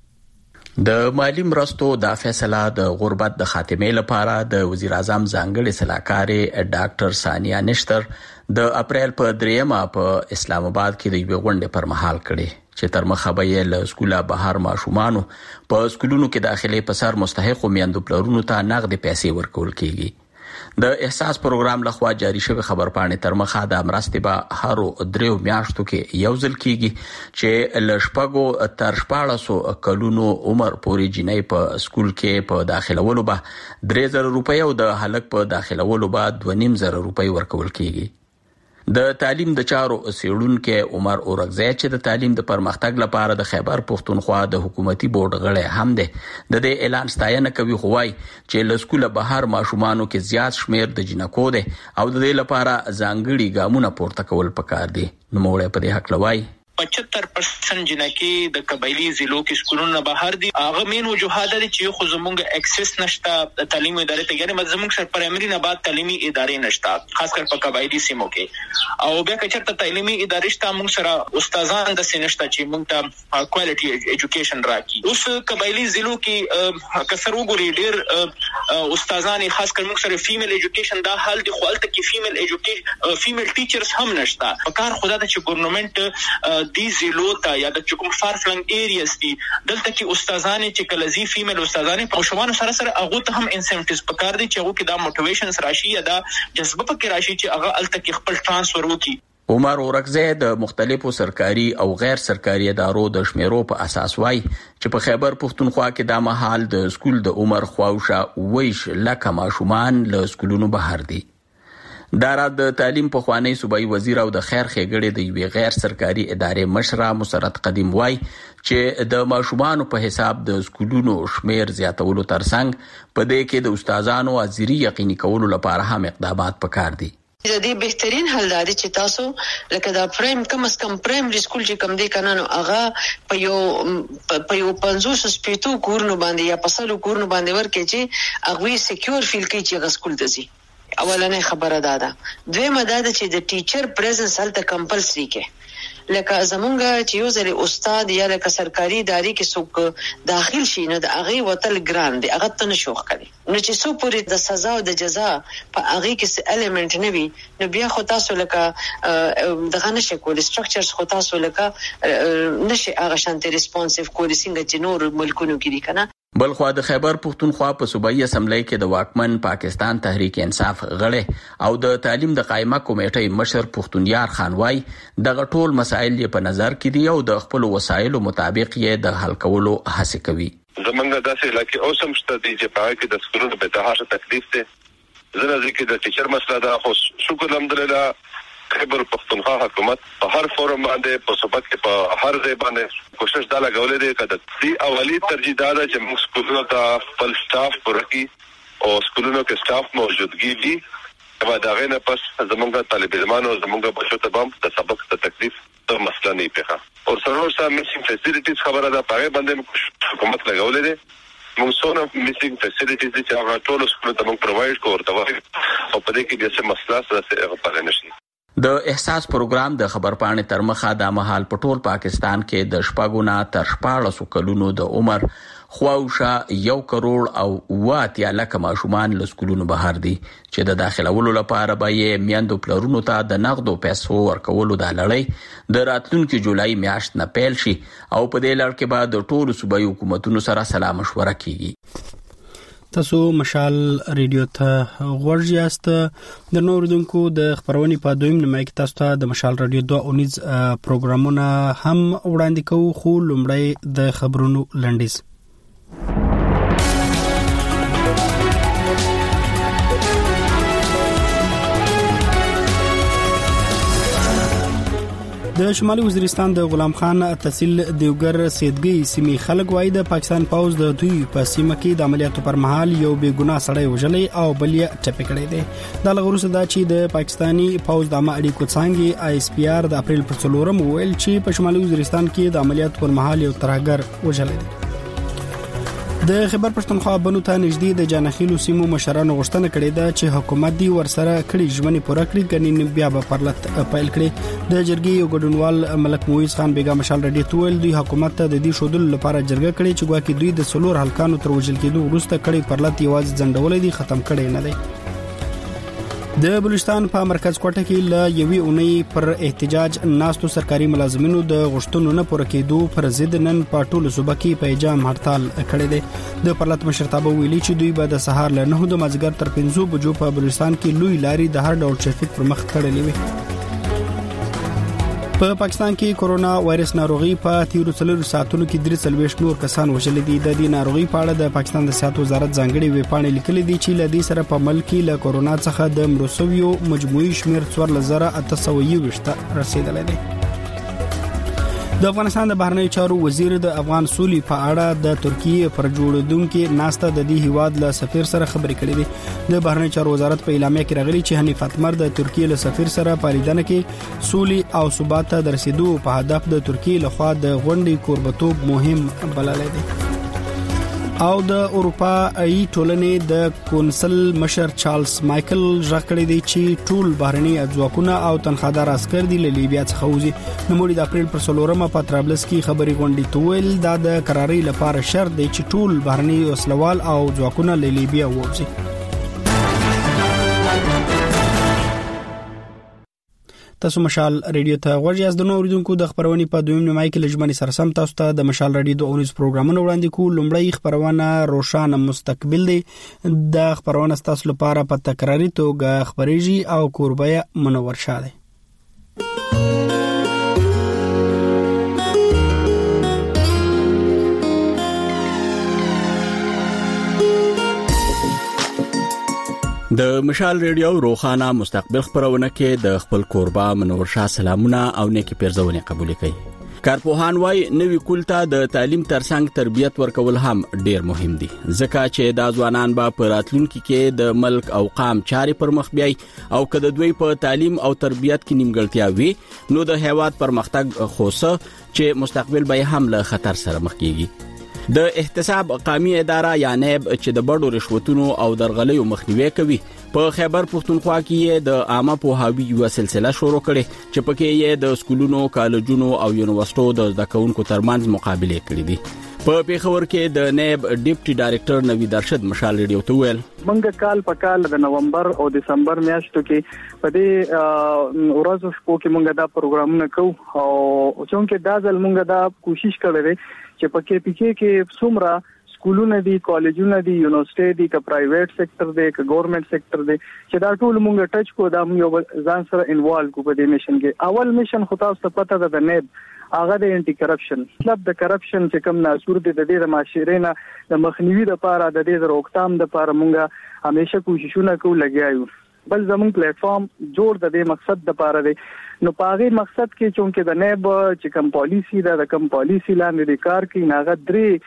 د مالی مرستو د فیصله د غربت د خاتمې لپاره د وزیر اعظم ځانګړي سلاکار ډاکټر ثانیه نشتر د اپریل په 3 په اسلام آباد کې د یوې غونډې پر مهال کړي چې تر مخه به یې له سکوله بهر ماشومانو په سکولونو کې داخلي په سر مستحقو میندو پلرونو ته نغدي پیسې ورکول کیږي. د احساس پروګرام لخوا جاری شوی خبرپاڼې تر مخه د مرستې به هرو 3 میاشتو کې یو ځل کیږي چې لشپګو تر 14 کلونو عمر پورې جنۍ په سکول کې په داخلولو به 3000 روپۍ او د هلک په داخلولو به 2500 روپۍ ورکول کیږي. د تعلیم د چارو څېړونکو عمر اورغزی چې د تعلیم د پرمختګ لپاره د خیبر پښتونخوا د حکومتي بورډ غړی هم دی د دې اعلان ستاینه کوي. خو وايي چې له سکوله بهر ماشومانو کې زیات شمیر د جنکو دی او د دې لپاره ځانګړي ګامونه پورته کول پکار دي. نوموړی په دې حق لوي 75% جنکی د قبایلی ضلعو کې سکولونه بهر دي. هغه مين وجوهات دي چې خو زمونږ اکسس نشته د تعلیم ادارې ته، یعنی زمونږ سره پرایمري نه بعد تعلیمي ادارې نشته خاص کر په قبایلی سیمو کې. او بیا که چېرته تعلیمي ادارې شته موږ سره استادان د سینشته چې موږ ته کوالټي ایجوکیشن راکړي. اوس قبایلی ضلعو کې کثر وګوري ډېر استادان خاص کر موږ سره فیمیل ایجوکیشن دا حال دي، خو الته کې فیمیل ایجوکیشن فیمیل ټیچرز هم نشته. په کار خدا ته چې ګورنمنت دی زیلو ته یا د چکم فار فلنګ ایریاز دي دلته کې استادانې چې کلزی فیمیل استادانې په شومان سره سره هغه ته هم انسنټیوز پکار دي چې هغه کې دا موټیویشنز راشي یا دا جذبه پکې راشي چې هغه الته کې خپل ترانسفر وکړي. عمر اورغزی د مختلفو سرکاري او غیر سرکاري ادارو د شمیرو په اساس وای چې په خیبر پښتونخوا کې د مهال د سکول د عمر خواوشه 20 لکه ماشومان له سکولونو بهر دي. دارا د تعلیم په خوانی صوبایي وزیر او د خیر خېګړې د یوې غیر سرکاري ادارې مشره مسرت قدیم وای چې د ماشومانو په حساب د سکولونو شمیر زیاتولو ترڅنګ په دې کې د استادانو حاضري یقیني کولو لپاره هم اقدامات پکار دي. د دې بهترین حل دی چې تاسو لکه دا پرایم کم از کم پرایمري سکول چې کم دی کنه نو هغه په یو 500 سپیتو کورونو باندې یا پسلو کورونو باندې ورکې چې هغه سکیور فیل کوي چې هغه سکول ته ځي. اولنې خبره ده. دویمه ده چې د ټیچر پریزنس هلته کمپلسری کې لکه زمونږ چې یو ځل استاد یا لکه سرکاري ادارې کې څوک داخل شي نو د هغه وتل ګران دی، هغه ته نشو ښکاري. نو چې څو پورې د سزا او د جزا په هغه کې څه الیمنٹ نه وي نو بیا خو تاسو لکه دغه نشي کولای سټرکچرز خو تاسو لکه نشي هغه شانتي ریسپانسیو کولای څنګه چې نور ملکونو کې دي کنه. بلخوا د خیبر پښتونخوا په صوبایي اسمبلی کې د واکمن پاکستان تحریک انصاف غړی او د تعلیم د قائمه کمیټې مشر پښتونیار خان وای دغه ټول مسایل په نظر کې دي او د خپل وسایلو مطابق یې د حل کولو هڅه کوي. زمونږ داسې لکه اوسم شته دي چې په کې د سکولونو په تهاشه تکلیف ته زنه ځکه د ټیچر مسله ده. خو شکر الحمدلله خیبر پښتونخوا حکومت په هر فورم باندې په صوبات کې په هر ځای باندې کوشش دا لګولې ده کده دی اولی ترجیح ده چې موږ سکولونو ته خپل سټاف ورکړي او سکولونو کې سټاف موجودګي دي. او دا غینه پس زمونږ طالب علمانو زمونږ بچو ته هم د سبق ته تکلیف ته مسله نه پیخه او سره میسینګ فیسیلیټیز خبره ده په باندې حکومت لګولې ده. موږ څونه میسینګ فیسیلیټیز چې هغه ټول سکولونو ته موږ پرووایډ کوو ورته وایي او په دې کې د څه مسله سره غوښتل نشي. د احساس پروګرام د خبرپاڼې تر مخه د مهال په ټول پاکستان کې د شپږونه تر 14 کلونو د عمر خواوشه 1 کروڑ او 8 لک ماشومان له سکولونو بهر دي چې د داخلولو لپاره به یې میندو پلرونو ته د نغدو پیسو ورکولو د لړۍ د راتلونکي جولای میاشت نه پیل شي او په دې لړ کې به د ټولو صوبایي حکومتونو سره سلا مشوره کیږي. تاسو مشال ریډیو ته غوږ یاست. د نوردونکو د خبرونې په دویم نیمه کې تاسو ته د مشال ریډیو 2 اونیز پروګرامونه هم وړاندې کوو، خو لومړی د خبرونو لنډیز. د شمالي وزیرستان د غلام خان تحصیل دیوګر سیدګي سیمې خلک وایي د پاکستان پوز د دوی په سیمه کې د عملیاتو پر مهال یو بې ګناه سړی وژلی او بل یې ټپي کړی دی. دا لغوسه دا چې د پاکستانی پوز د اړیکو څنګه ISPR د اپریل پر 4 ویل چې په شمالي وزیرستان کې د عملیاتو پر مهال یو ترهګر وژلی دی. د خیبر پښتونخوا بنو ته نږدې د جانخیلو سیمو مشرانو غوښتنه کړې ده چې حکومت دی ورسره کړي ژمنې پوره کړي کني بیا به پرلط پیل کړي. د جرګې یو ګډونوال ملک مویز خان بیګا مشال رډي تویل دوی حکومت ته د دې شودل لپاره جرګه کړي چې ګواکې دوی د سلور هلکانو تر وژل کېدو وروسته کړي پرلط یوازې ځنډولې دي ختم کړي نه دی. د بلوچستان په مرکز کوټه کې ل یوې اونۍ پر احتجاج ناستو سرکاري ملازمینو د غشتونو نه پوره کېدو پر ضد نن په ټولو صوبه کې په ایجام هړتال کړی دی. د پرلط مشرتابه ویلي چې دوی به د سهار له 9 د مازیګر تر 5 بجو په بلوچستان کې لوی لاري د هر ډول ټرافیک پر مخ تړلې وي. په پاکستان کې کورونا وایرس ناروغي په 13 ساعتونو کې 43 نور کسان وژل دي. د دې ناروغي په اړه د پاکستان د صحت وزارت ځانګړي ویبپاڼه لیکلي دي چې لدی سره په ملک کې له کورونا څخه د مروسویو مجموعي شمیر 4820 رسیدلی دی. د افغانستان د بهرنیو چارو وزیر د افغان سولې په اړه د ترکیه پر جوړیدونکو ناسته د دې هیواد له سفیر سره خبرې کړې دي. د بهرنیو چارو وزارت په اعلامیه کې راغلي چې حنیف اتمر د ترکیه له سفیر سره په لیدنه کې سولې او ثبات ته د رسیدو په هدف د ترکیه لخوا د غونډې کوربتوب مهم بللی دی. او د اروپایي ټولنې د کونسل مشر چارلز مایکل ژغوري دي چې ټول بهرني ځواکونه او تنخوادار عسكر دي له لیبیا څخه وځي. نو د اپریل پر 4 په طرابلس کې خبري غونډې تویل دا د قراري لپاره شرط دی چې ټول بهرني وسلوال او ځواکونه له لیبیا وځي. تاسو مشال ریډیو ته غوږی از د نو اوریدونکو د خبرونې په دویم نیمه کې لجمنی سرسم تاسو ته د مشال ریډیو د اونیز پروګرامونه وړاندې کوو. لومړی خبرونه روشانه مستقبل دی. د خبرونه تاسو لپاره په تکراری توګه خبريږي او کوربه منور شاده. د مشال ریډیو روخانه مستقبل خبرونه کې د خپل کوربه منور شاه سلامونه او نیکی پیرزونه قبول کړي. کارپوهان وايي نوې کولتا د تعلیم ترڅنګ تربیت ورکول هم ډیر مهم دي ځکه چې د ځوانان به په راتلونکي کې د ملک او قام چاري پر مخ بیاي او کله دوی په تعلیم او تربیت کې نیمګړتیا وي نو د هیواد پرمختګ خوسه چې مستقبل به هم له خطر سره مخ کیږي. د احتساب قومي اداره یا نیب چې د بډو رشوتونو او درغلیو مخنیوي کوي په خیبر پښتونخوا کې د عامه پوهاوي یو سلسله شروع کړي چې پکې یې د سکولونو کالجونو او یونیورسيټو د زدهکونکو ترمنځ مقابله کړې دي. په پیښور کې د نیب ډیپټي ډایریکټر نوید ارشد مشال ریډیو ته ویل منګه کال په کال د نومبر او دسمبر میاشتو کې په دې ورځو شپو کې منګه دا پروګرامونه کوو او چې دا ځل منګه دا کوشش کړې چې په کې پکې کې څومره سکولونه دي کالجونه دي یونیورسيټي دي که پرایویټ سېکټر دی که ګورنمنت سېکټر دی چې دا ټول مونږ ټچ کو دا موږ ځان سره انوالو کو په دې میشن کې. اول میشن خو تاسو ته پته ده د نیب هغه د انټي کرپشن مطلب د کرپشن چې کوم ناسور دي د دې د معاشرې نه د مخنیوي لپاره د دې د روکثام لپاره مونږه همیشه کوششونه کوو لګیایو. بل زمون پلیټ فارم جوړ د دې مقصد لپاره دی. نو پاغي مقصد کې چې د نیب چې کوم پالیسی دا د کوم پالیسی لاندې د کار کې ناغه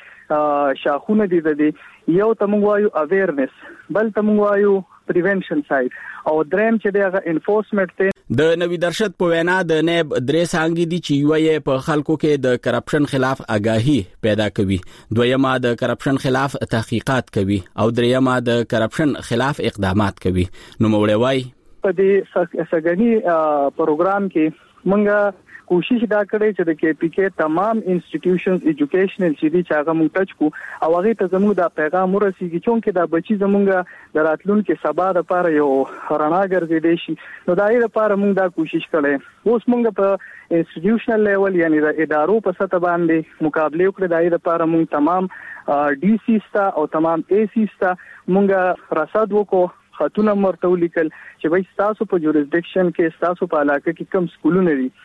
درې شاخونه دي د دې یو تمغه وایو اویرنس بل تمغه وایو پریونشن ساید او دریم چې دغه انفورسمنت ته د نوید ارشد په وینا د نیب درې څنګه دي چې یو په خلکو کې د کرپشن خلاف آگاهی پیدا کوي دویمه د کرپشن خلاف تحقیقات کوي او دریمه د کرپشن خلاف اقدامات کوي. نو موړی وای په دې سګنی پروګرام کې مونږه کوشش دا کړې چې د کې پی کې تمام انسټیټیوشنز ایجوکیشنل چې دي چې هغه مونږ ټچ کو او هغه ته زموږ د پیغام ورسیږي چې دا بچي زموږ د راتلونکو سبا لپاره یو رڼا ګرځي شي. نو دا یې لپاره مونږ دا کوشش کړې اوس مونږ په انسټیټیوشنل لیول یعنی د ادارو په سطح باندې مقابله وکړو. دا یې لپاره مونږ تمام ډي سي ستا او تمام اي سي ستا مونږ رصد وکړو خاتون مرته ولیکل چې وای تاسو په جوریسډکشن کې تاسو په علاقه کې کم سکولونه دي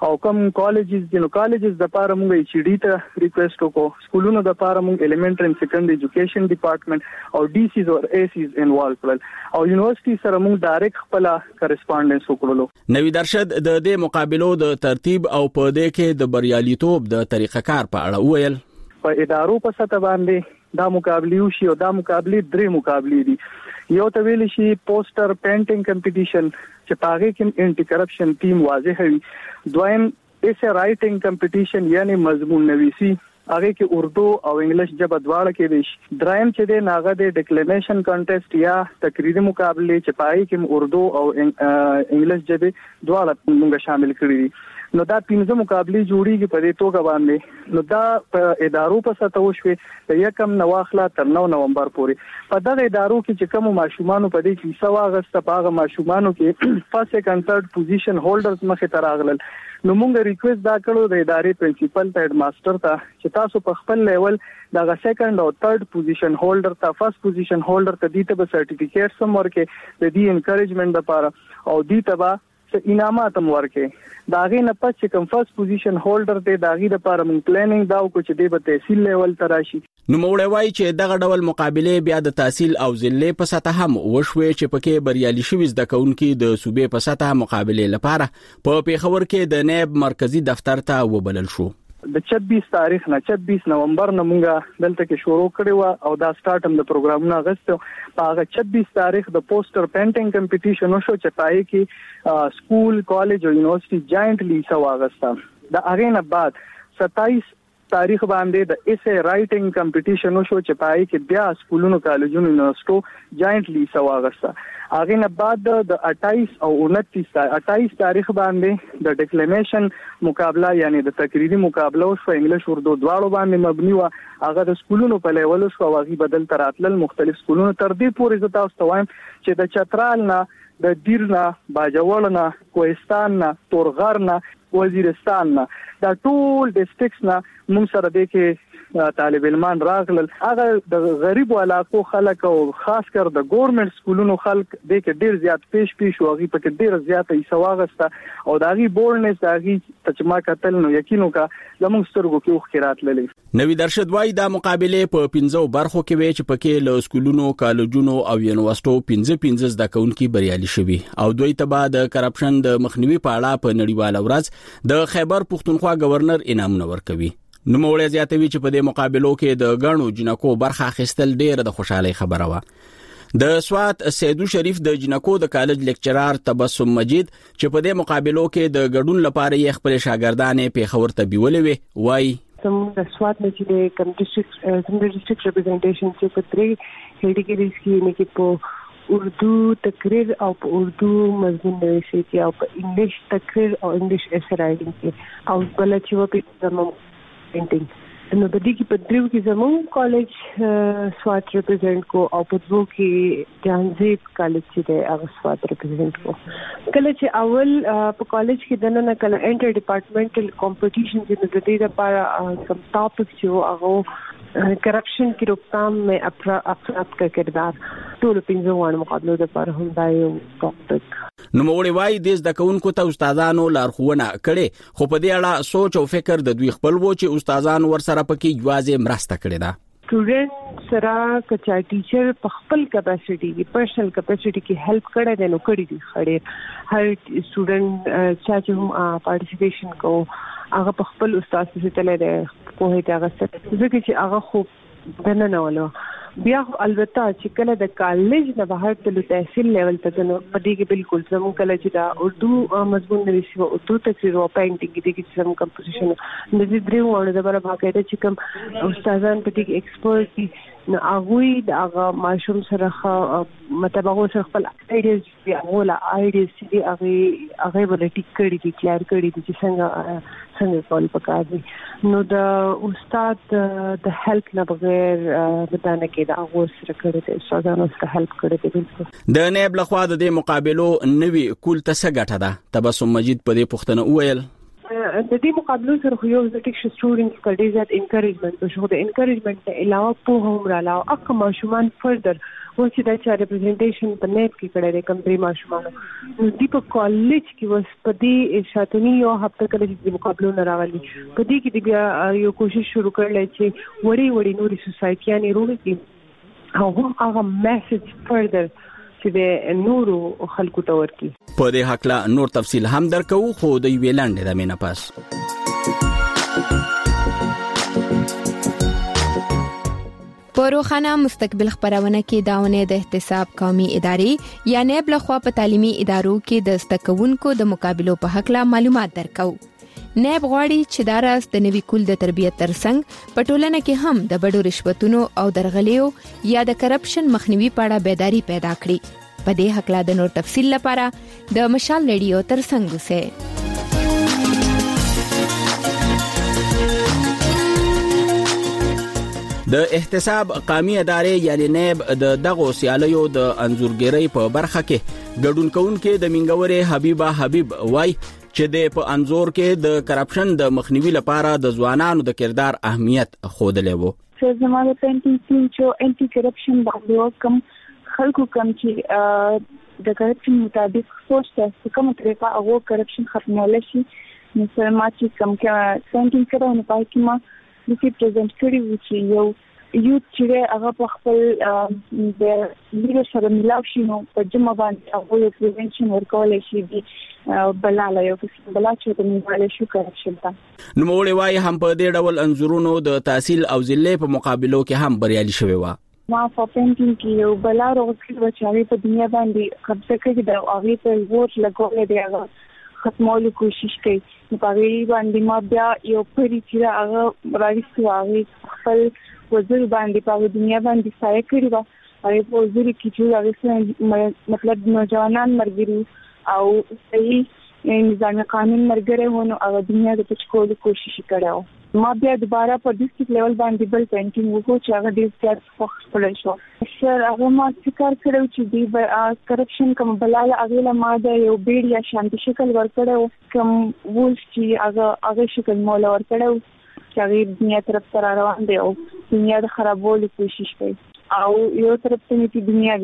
او کوم کالجز دي نو کالجز د پاره موږ چې ډی ته ریکوست وکړو سکولونو د پاره موږ الیمنټری اند سیکنډري ایجوکیشن ډپارټمنټ او ډي سیز او اي سیز انوالو کړل او یونیورسيټي سره موږ ډایرکټ خپل کریسپونډنس وکړلو. نوی درشد د دې مقابلو د ترتیب او په دې کې د بریالیتوب د طریقه کار په اړه وویل. په ادارو په سطح باندې دا مقابله وشي او دا مقابله درې مقابله دي. یو ته ویل شي پوسټر پینټینګ کمپټیشن چې پاغه کې انټي کرپشن ټیم واضح وي. دویم ایسے رائټینګ کمپټیشن یعنی مضمون نویسی هغه کې اردو او انګلیش ژبه دواړه کې دي. دریم چې د ناغه د ډیکلمیشن کانټیسټ یا تقریری مقابله چې پای کې اردو او انګلیش ژبه دواړه موږ شامل کړی دي. نو دا 15 مقابله جوړیږي په دې توګه باندې. نو دا په ادارو په سطح وشوي د 1 نواخلا تر 9 نومبر پورې. په دغه ادارو کې چې کوم ماشومان په دې کې سواغسته پاغه ماشومان کې فرست سیکنډ تھرد پوزیشن هولډرز مخه تر اغلل. نو موږ ریکوست دا کړو د ادارې پرنسپل ته هډ ماستر ته چې تاسو په خپل لیول دا سیکنډ او تھرد پوزیشن هولډر ته فرست پوزیشن هولډر ته دې ته به سرټیفیکیټ سم ورکې د دې انکریجمنت لپاره او دې ته به انعامات هم ورکې. داغه نه پس چې کوم فرست پوزیشن هولډر ته داغه لپاره موږ پلانینګ دا وکړو چې د تحصیل لیول تراشي. نو موږ وایي چې دغه ډول مقابله بیا د تحصیل او ضلع په سطح هم وشوي چې پکې بریالي شوي زده کوونکي د صوبې په سطح مقابله لپاره په پیښور کې د نائب مرکزی دفتر ته وبلل شو. د 26 تاریخ نه 26 نومبر نه مونږه دلته کې شروع کړو او دا سٹارټ هم د پروګرامونو غوښتو. په هغه 26 تاریخ د پوسټر پینټینګ کمپټیشن وشو چې پای کې سکول کالج او یونیورسيټي جاینټلی سواغستا. د هغه نه بعد 27 تاریخ باندې د ایسے رائټینګ کمپټیشن وشو چې پای کې بیا سکولونو کالجونو یونیورسيټو جاینټلی سواغستا. هغه نه بعد د 28 او 29 تاریخ باندې د ډیکلمیشن مقابله یعنی د تقریری مقابله او انګلیش اردو دواړو باندې مبني و. هغه د سکولونو په لیول شو واغي بدل تراتل مختلف سکولونو تر دې پورې زتا وایم چې د چترال نه د دیرنا باجوړ نه کوهستان نه تورغر نه وزیرستان نه دا ټول ډیسټریکټس نه موږ سره د کې طالب علمان راغلل. هغه د غریب علاقو خلک او خاص کر د ګورنمنت سکولونو خلک د کې ډیر زیات پیش وغي په کې ډیر زیاته ایسواغسته او داغي بورنس داغي تجما قتل نو یقینو کا زموږ سترګو کې وخیرات للی. نوی درشد وای دا مقابله په 15 برخو کې وی چې پکې له سکولونو کالجونو او یونیورسيټو 15 زده کوونکي بریالي شوي او دوی ته بعد کرپشن د مخنیوي په اړه په نړیواله ورځ د خیبر پښتونخوا گورنر انعام ورکوي. نو موږ زیاتوي چې په دې مقابلو کې د غنو جنکو برخه اخیستل ډیر د خوشحالي خبره و. د سوات سیدو شریف د جنکو د کالج لیکچرار تبسم مجید چې په دې مقابلو کې د ګډون لپاره یې خپل شاګردانې پیښور ته بیولې وای د سوات نه چې کوم ډیسټریکټ ریپرزنټیشن چې په 3 کیټګریز کې نه کې په اردو تقریر او په اردو مضمون نویسی او په انګلیش تقریر او انګلیش ایسے رائټینګ کې او بل چې و په زموږ پینټینګ نو د دې کې په دریو کې زموږ کالج سوات ریپرزینټ کو او په دوه کې جانزیب کالج چې د هغه سوات ریپرزینټ کو. کله چې اول په کالج کې دنه کله انټر ډپارټمنټل کمپټیشن چې د دې لپاره کوم ټاپک چې هغه کرپشن کی روکتھام میں افراد کا کردار ټول 15 مقابلو لپاره هم دا یو ټاپک. نو موږ وایي د زده کوونکو ته استادانو لارښوونه کړي خو په دې اړه سوچ او فکر د دوی خپل و چې استادان ورسره پکې جوازه مرسته کړي دا. سټوډنټ سره کچا ټیچر په خپل کیپاسټي پرسنل کیپاسټي کې هیلپ کړي دي نو کړي دي خړې هر سټوډنټ چې هم پارټیسیپیشن کو هغه په خپل استاد سره تللی دی په هیڅ هغه څه ځکه چې هغه خو دنه نه ولو بیا البته چې کله د کالج نه بهر تل تحصیل لیول ته نو پدې کې بالکل زموږ کله چې دا اردو مضمون نویسی او اردو تقریر او پینټینګ دې کې چې زموږ کمپوزیشن د دې درې وړاندې د بره باقاعده چې کوم استادان پدې کې ایکسپرت دي نو هغه د هغه ماشوم سره مطلب هغه سره خپل ایډیاز دی هغه ایډیاز چې هغه ولټی کړی دي کلیر کړی دي چې څنګه کول پکار دي نو د استاد د هیلپ نه بغیر بدانه کې دا هغه سره کړی دي استادانو سره هیلپ کړی دي. د نائب لخوا د دې مقابلو نوی کول ته څه ګټه ده؟ تبسم مجید په دې پوښتنه وویل د دې مقابلو سره خو یو ځکه چې سټوډنټس کډي زیات انکریجمنت شو د انکریجمنت علاوه په هم رالاو اق ماشومان فردر و چې دا چې ریپرزنټیشن په نیټ کې کړی دی کم درې ماشومانو نو دی په کالج کې وس په دې شاتنی یو هفته کله چې مقابلو نه راغلي په دې کې بیا یو کوشش شروع کړل چې وړي نوري سوسایټیانې روړي او هم هغه میسج فردر چې د نورو خلکو ته ورکړي. په دې حق لا نور تفصیل هم درکو خو د ویلاند د مینه پاس. پروخانه مستقبل خبرونه کې داونه د احتساب قومي ادارې یا نیب لخوا په تعلیمي ادارو کې د استکونکو د مقابلو په حق لا معلومات درکو. نیب غواړي چې دا راز د نوي کول د تربیت ترڅنګ په ټولنه کې هم د بډو رشوتونو او درغلیو یا د کرپشن مخنیوي په اړه بیداری پیدا کړي. په دې حق لا د نور تفصیل لپاره د مشال ریډیو ترڅنګ اوسئ. د احتساب قومي ادارې یعنی نیب د دغو سیالیو د انزورګری په برخه کې ګډون کوونکو د منګورې حبیبه حبیب وای چې د په انزور کې د کرپشن د مخنیوي لپاره د ځوانانو د کردار اهمیت خوده وو. زموږ د پینټینګ ټیم چې انټي کرپشن باندې کوم خلکو کوم چې د کرپشن مطابق سوچته کوم طریقه هغه کرپشن ختمول شي نو سمه چې کوم کې پینټینګ کړو نو پای کې ما د پریزنټ کړی و چې یو یوت چې هغه په خپل د لیډر سره ملاو شي نو په جمع باندې هغه پریزنټیشن ورکول شي دی بلاله یو څه بلا چې د موبایل شو کرپشن تا نو مولوي وايي هم په دې ډول انزورونو د تحصیل او ضلع په مقابلو کې هم بریالي شوی و. ما په پینټینګ کې یو بلا روغتي بچاوي په دنیا باندې قبضه کوي د هغه په ورټ لګول دی هغه ختمولو کوشش کوي. نو په وی باندې ما بیا یو پری چې هغه راځي هغه خپل وزیر باندې په دنیا باندې سایه کړی و. هغه په وزیر کې چې هغه مطلب نوجوانان مرګري او صحیح نظام قانون مرګره ونه هغه دنیا د پچکولو کوشش کړو. ما بیا دوباره په ډیسټریکټ لیول باندې بل پینټینګ وکړو چې هغه ډیر زیات فوکس کړی شو. سر هغه ما فکر کړو چې دی کرپشن کوم بلاله هغه ما د یو بیډ یا شانتي شکل ورکړو کوم وول چې هغه شکل مولا ورکړو چې هغه دنیا طرف ته روان دی او دنیا د خرابولو کوشش کوي او یو طرف ته چې دنیا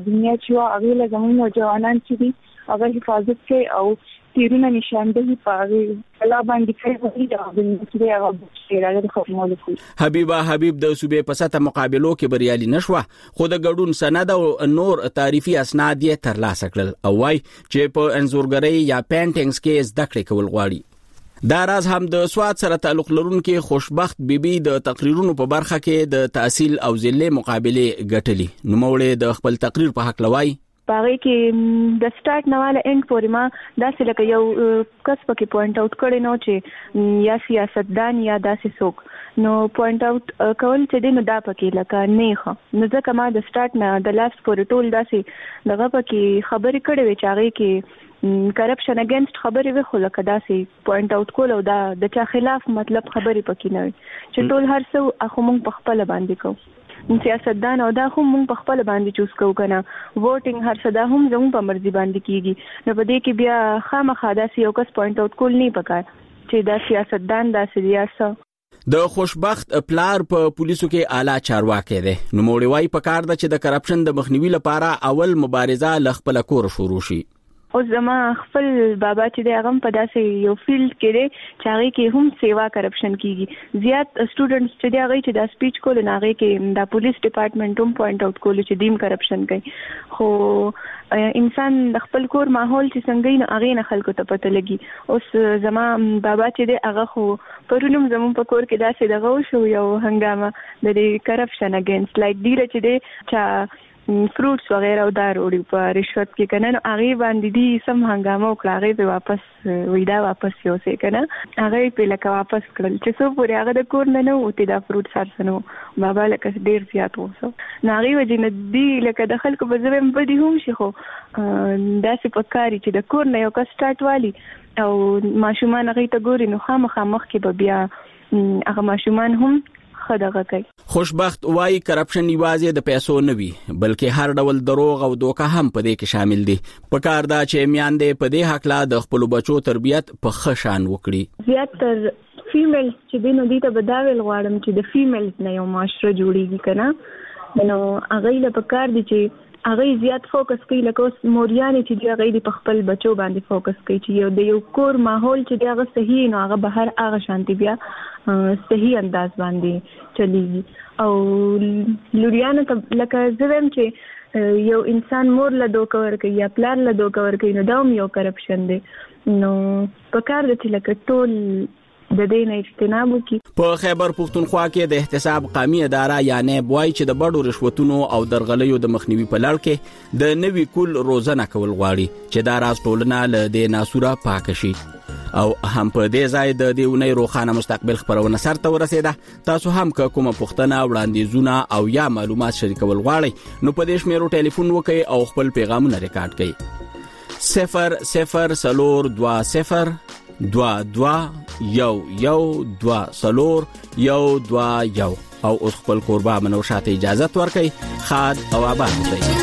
چې هغه له زموږ نوجوانان چې دي هغه حفاظت کوي او تیرونه نشاندهي پاره کلا باندې کوي دا د هغه د خدماتو کوي. حبیبه حبیب د صوبې په سطح مقابلو کې بریالي نشوه خو د ګډون سند او نور تعریفي اسناد یې ترلاسه کړل او وايي چې په انزورګری یا پینټینګز کې زده کړې کول غواړي. دا راز هم د سواد سره تعلق لرونکو خوشبخت بیبي د تقریرونو په برخه کې د تحصیل او ضلع مقابله ګټلي. نو موړې د خپل تقریر په حق لوي باغې کې د سٹارټ نواله اند پورې ما داسې لکه یو کس پکې پوینټ اوټ کړی نو چې یا سیاستدان یا داسې څوک نو پوینټ اوټ کول چې دینو دا پکې لکه نه خو نو ځکه ما د سٹارټ نه د لاست پورې ټول داسې دغه پکې خبرې کړې وې چې هغه کې کرپشن اگینست خبرې وې خو لکه داسې پوینټ اوټ کول او دا د چا خلاف مطلب خبرې پکې نه وي چې ټول هر څه اخو مونږ په خپل باندې کوو سیاستدان او دا هم مونږ په خپل باندې چوز کوو کنه ووټینګ هر څه دا هم زموږ په مرزي باندې کیږي نو په دې کې بیا خامخا داسې یو کس پوینټ اوټ کول نه پکار چې دا سیاستدان داسې ریاست د خوشبخت پلار په پولیسو کې اعلی چارواکي دي. نو موړوي پکار د چې د کرپشن د مخنیوي لپاره اول مبارزه لخپل کور شروع شي. او زما خپل بابا چې د هغه په داسې یو فیلډ کې دی چې هغه کې هم سیوا کرپشن کیږي زیات سټوډنټس چې هغه چې دا سپیچ کول نه هغه کې دا پولیس ډپارټمنټ هم پوینټ اوټ کول چې دیم کرپشن کوي خو انسان د خپل کور ماحول چې څنګه نه هغه نه خلکو ته پته لګي. اوس زما بابا چې دی هغه خو پرونم زمون په کور کې داسې دغه شو یو هنګامه د کرپشن اگینست لایک ډیره چې دی چې فروټس وغیرہ او دا وروړي په رشوت کې کنه نو هغه باندې دي سم هنګامه او کلاغه به واپس وېدا واپس یو څه کنه هغه په لکه واپس کړل چې څو پورې هغه د کور نه وته دا فروټ سارسنو بابا لکه ډیر زیات وسو ناغي وجنه دي لکه د خلکو په ځبم په دي هم شي خو داسې پکاري چې د کور نه یو کا سٹارټ والی او ماشومان هغه ته ګوري نو خامخا مخ کې به بیا هغه ماشومان هم خدغه کوي. خوشبخت وای کرپشن یوازې د پیسو نه وي بلکې هر ډول دروغ او دوکه هم په دې کې شامل دي. په کار دا چې میاندې په دې حق لا د خپل بچو تربیت په خشان وکړي. زیات تر فیمیل چې د نو دي ته بداول غواړم چې د فیمیلز نه یو معاشره جوړیږي کنه نو هغه له په کار دي چې هغه زیات فوکس کوي لکه موریانه چې هغه د خپل بچو باندې فوکس کوي چې یو کور ماحول چې هغه صحیح نو هغه بهر هغه شانتي بیا صحیح انداز باندې چلیږي. او لوریانه لکه زویم چې یو انسان مور له دوکه ورکوي یا پلار له دوکه ورکوي نو دا هم یو کرپشن دی. نو په کار د چې لکه ټول د دې نه اجتناب وکړي. په خیبر پختونخوا کې د احتساب قومي اداره یعنی بوای چې د بډو رشوتونو او درغلیو د مخنیوي په لړ کې د نوي کول روزنه کول غواړي چې دا راز ټولنه له دې ناسوره پاک شي. او هم په دې ځای د دیونې روخانه مستقبل خبرونه سره ورسېده. تاسو هم کومه پوښتنه وړاندیزونه او یا معلومات شریکول غواړئ نو په دې شمیرو ټلیفون وکړئ او خپل پیغامونه ریکارډ کړئ. 00220 22 112 او اوس خپل قربا منو شاته اجازه ورکړئ. خاد او آباد اوسئ.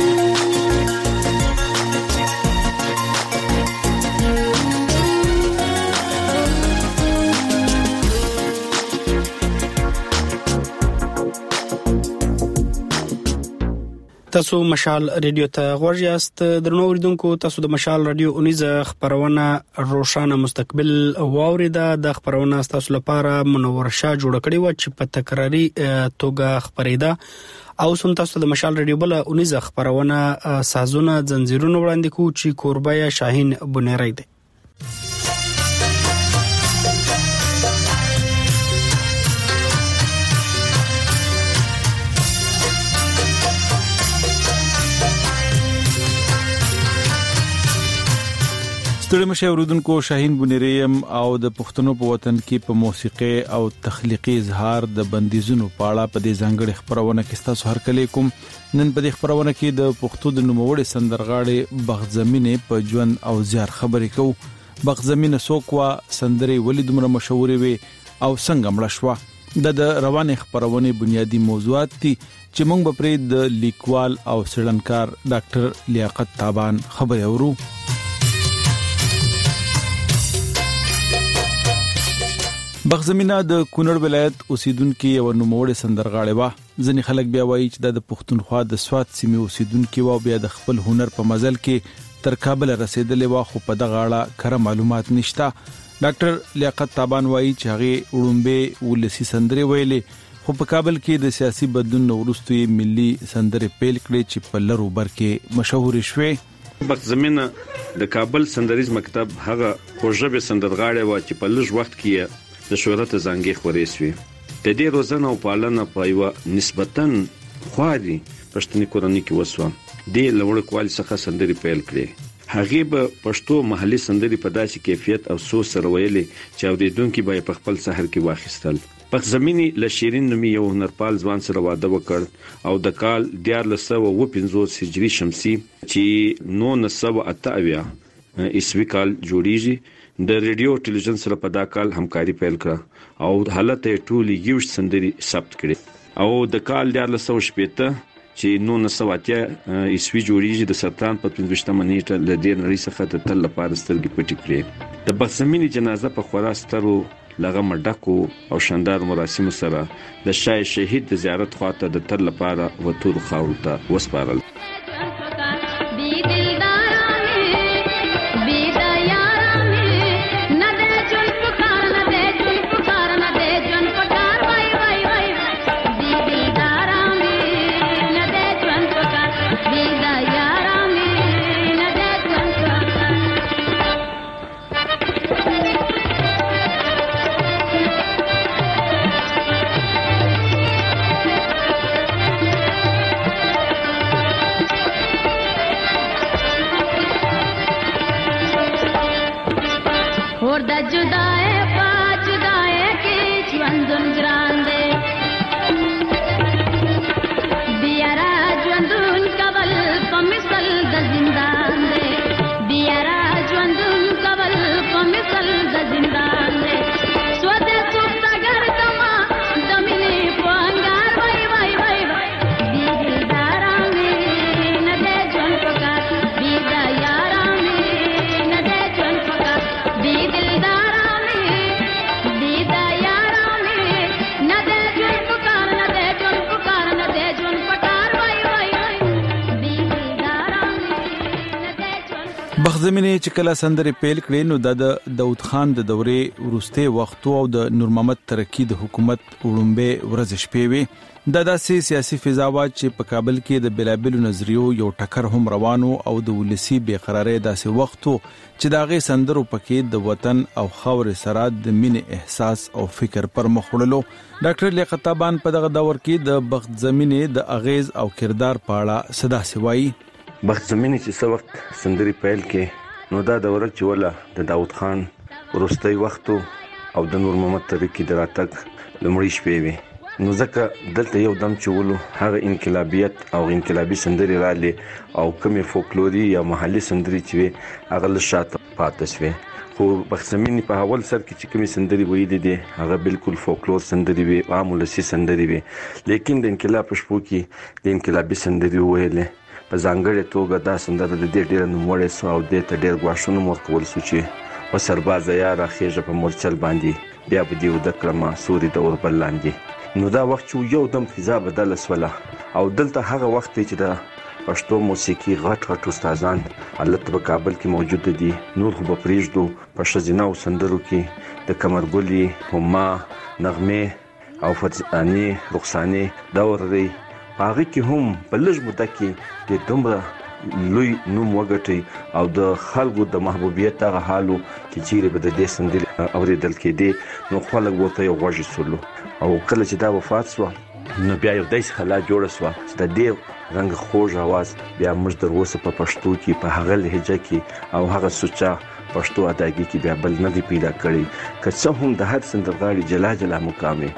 تاسو مشال رادیو ته غوږ یاست. درنو اوریدونکو تاسو د مشال رادیو اونیزه خبرونه روشانه مستقبل واوریده. د خبرونه تاسو لپاره منور شاه جوړ کړی و چې په تکراری توګه خبرېده او سم تاسو د مشال رادیو بل اونیزه خبرونه سازونه زنجیرونه وړاندې کو چې کوربای شاهین بنيري دی. ستړي مشه اوریدونکو شاهین بنيریم او د پښتنو په وطن کې په موسیقي او تخلیقي اظهار د بندیزونو په اړه په دې ځانګړي خبرونه کې تاسو هر کله کوم. نن په دې خبرونه کې د پښتو د نوموړي سندرغاړي بغزمینه په ژوند او زیار خبرې کوو. بغزمینه سوکوا سندري ولې دومره مشهور وي او څنګه مړ شو د روانه خبرونه بنیادی موضوعات دي چې موږ په پرې د لیکوال او سړنکار ډاکټر لیاقت تابان خبرې اورو. بغزمینه د کونړ ولایت اوسیدونکو یو نوموړی سندرغاړی و. ځنې خلک بیا وایي چې د پښتونخوا د سوات سیمې اوسیدونکو و بیا د خپل هنر په مزل کې تر کابل رسیدلې و خو په دغه اړه کره معلومات نشته. ډاکټر لیاقت تابان وایي چې هغه وړومبه ولسی سندري ویلې خو په کابل کې د سیاسي بدلون وروسته ملي سندري پیل کړي چې په لرو بر کې مشهور شوه. بغزمینه د کابل سندریز مکتب هغه خوږه سندرغاړی و چې په لږ وخت کې د شهرت زنګي خورې شوې. د دې روزنه او پالنه په یو نسبتاً خواري پښتني کورنۍ کې وسوه. د لوړ کوالی څخه سندري پیل کړې. هغه به پښتو محلي سندري په داسې کیفیت او سوس سره ویلې چې اوریدونکو به په خپل سحر کې واخیستل. بغزمینی لشیرین نومي یو هنرپال ځوان سره واده وکړ او د کال 1450 هجری شمسي چې 1908 عیسوي کال جوړیږي د ریډیو ټلویزیون سره په دا کال همکاري پیل کړه او حالت ټول یو سندري ثبت کړي او د کال 1480 چې 1908 عیسوي جوړیږي د سرطان په 15مه نیټه د دې نړۍ څخه د تل لپاره سترګې پټې کړې. د بغزمینی جنازه په خورا سترو لغمه ډکو او شاندار مراسم سره د شاه شهید د زیارت خواته د تل لپاره وتور خاور ته وسپارل. بخزمینه چې کله سندره پیل کړي نو د داود خان د دورې ورسته وخت او د نور محمد ترکی د حکومت وړومبه ورځ شپې وي د داسې سیاسي فضا وا چې په کابل کې د بلابل نظریو یو ټکر هم روانو او د ولسی بے قراری داسې وخت چې داغه سندرو پکې د وطن او خاور سره د مين احساس او فکر پر مخ وړلو ډاکټر لیاقت طابان په دغه دور کې د بخزمینه د اغیز او کردار په اړه صدا سوای بخزمینه چې څو وخت سندري پیل کې نو دا دوره چې ولا د داود خان ورستي وخت او د نور محمد ترکی دراتک لمړی شپې وي نو ځکه دلته یو دم چولو هغه انقلابیت او انقلابي سندري رالي او کومه فولکلوري یا محلي سندري چې هغه لشاته پاتې شوی خو بخزمینه په اول سر کې چې کومه سندري وې دي هغه بالکل فولکلور سندري وي عامه سي سندري وي لیکن د انقلاب شپو کې د انقلابي سندري ویلې په ځانګړې توګه دا سندره د دې ډېر نوموړې سو او د ته ډېر غواړو ورکول سو چې و سرباز یاره خېجه په مورچل باندې بیا به دی د کلمه سوري د اوربل لاندې نو دا وخت یو دم فضا بدل سوله او دلته هغه وخت چې دا پښتو موسیقي غټ استادان البته په کابل کې موجود دي نور خو په پریږدو په شزینه او سندرو کې د کمرګلی هما نغمه او فتحانی رخصانی دوري هغه کې هم په لږ مده کې د دومره لوی نوم وګټي او د خلکو د محبوبیت هغه حالو چې چیرې به د دې سندري اوریدل کېدي نو خلک ورته یو غوږی سولو او کله چې دا وفات شو نو بیا یو داسې حالات جوړ شو چې د دې رنګ خوږ आवाज بیا موږ دروسه په پښتو کې په هغه لهجه کې او هغه سوچا پښتو اداګي کې بیا بل نه دی پیدا کړی که څه هم د هر سندرغاړي جلا مقام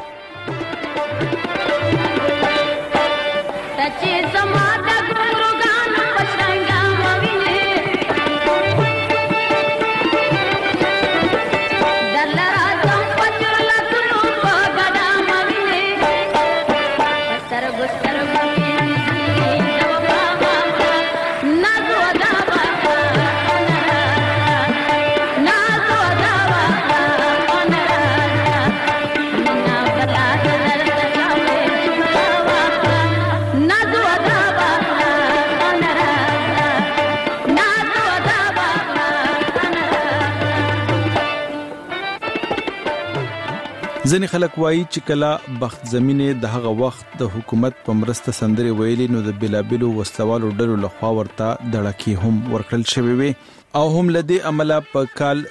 ځنې خلک وایي چې کله بخت زمینه د هغه وخت د حکومت په مرسته سندري ویلي نو د بلابلو وسوالو ډلو لخوا ورته دړکی هم ورکړل شوی وي او هم لدی عمله په کال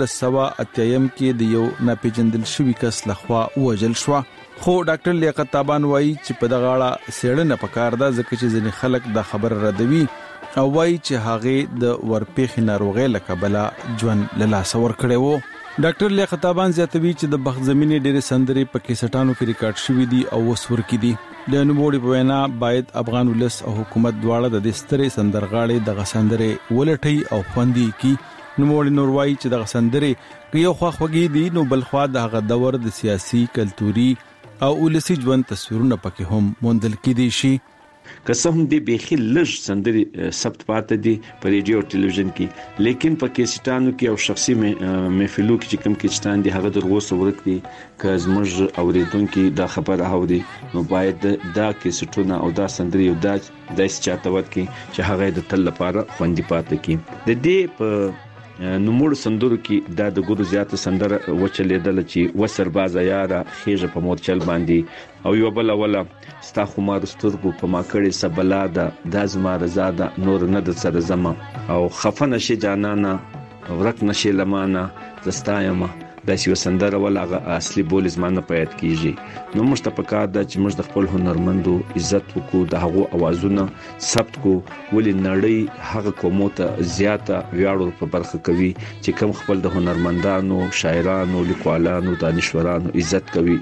1980 کې د یو ناپېژندل شوی کس لخوا وژل شو خو ډاکټر لیاقت طابان وایي چې په دغه اړه سیړنه پکار ده ځکه چې ځنې خلک د خبر ردوي او وایي چې هغه د ورپېخ ناروغي لکبلا ژوند لاسه ور کړی وو ډاکټر لیاقت طابان زیاتوي چې د بخت زمینه ډېر سندري په کیسټانو کې ریکارډ شوې دي او وسور کې دي د نوموړي په وینا باید افغان ولس او حکومت دواړه د دستري سندرغاړي د غسندري ولټي او خوندي کی نوموړي نوروي چې د غسندري یو خوخوږي دي نو بل خوا د هغه دور د سیاسي کلتوري او ولسی ژوند تصویرونه پکې هم موندل کېدي شي که څه هم دې بيخي لږ سندري ثبت پاتې دي په ریډیو او ټلویزیون کې لیکن په کیسټانو کې او شخصي محفلو کې چې کوم کیسټان دي هغه دروغ ورکړي که زموږ اوریدونکو دا خبره اوري نو باید دا کیسټونه او دا سندري او دا داس چاته ورکړي چې هغه د تل لپاره خوندي پاتې کړي د دې په نوموړ سندرو کې دا د ګورو زیات سندره وچلیدل چې وسرباز یاره خېجه په مورچل باندې او یو بل ولا ستا خمار سترګو په ما کړي سبلا د ازما رضا د نور نه د سر زما او خفنه شي جانانا ورک نشي لمانه زستایما د یو سندره ولا اصلي بول زمانه پېد کیږي نو موږ ته پکار ده چې موږ د خپل هنرمندو عزت وکړو د هغو اوازونه ثبت کو ولې نړۍ هغه کومه ته زیاته ویاړو په برخه کوي چې کوم خپل د هنرمندانو شاعرانو لیکوالانو دانشورانو عزت کوي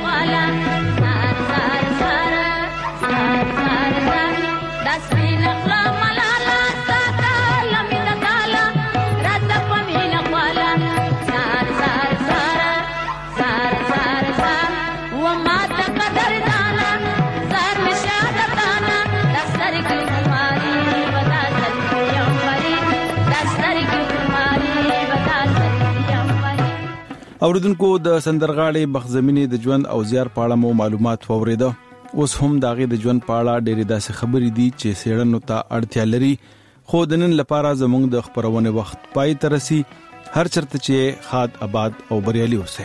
اوریدونکو د سندرغاړي بخت زمینه د ژوند او زیار په اړه مو معلومات ووریده اوس هم داغه د ژوند په اړه ډېرې داسې خبرې دي چې سیړنو ته اړتیا لري خو د نن لپاره زموږ د خبرونه وخت پای ته رسي. هر چرته چې خاد آباد او بریالي اوسئ.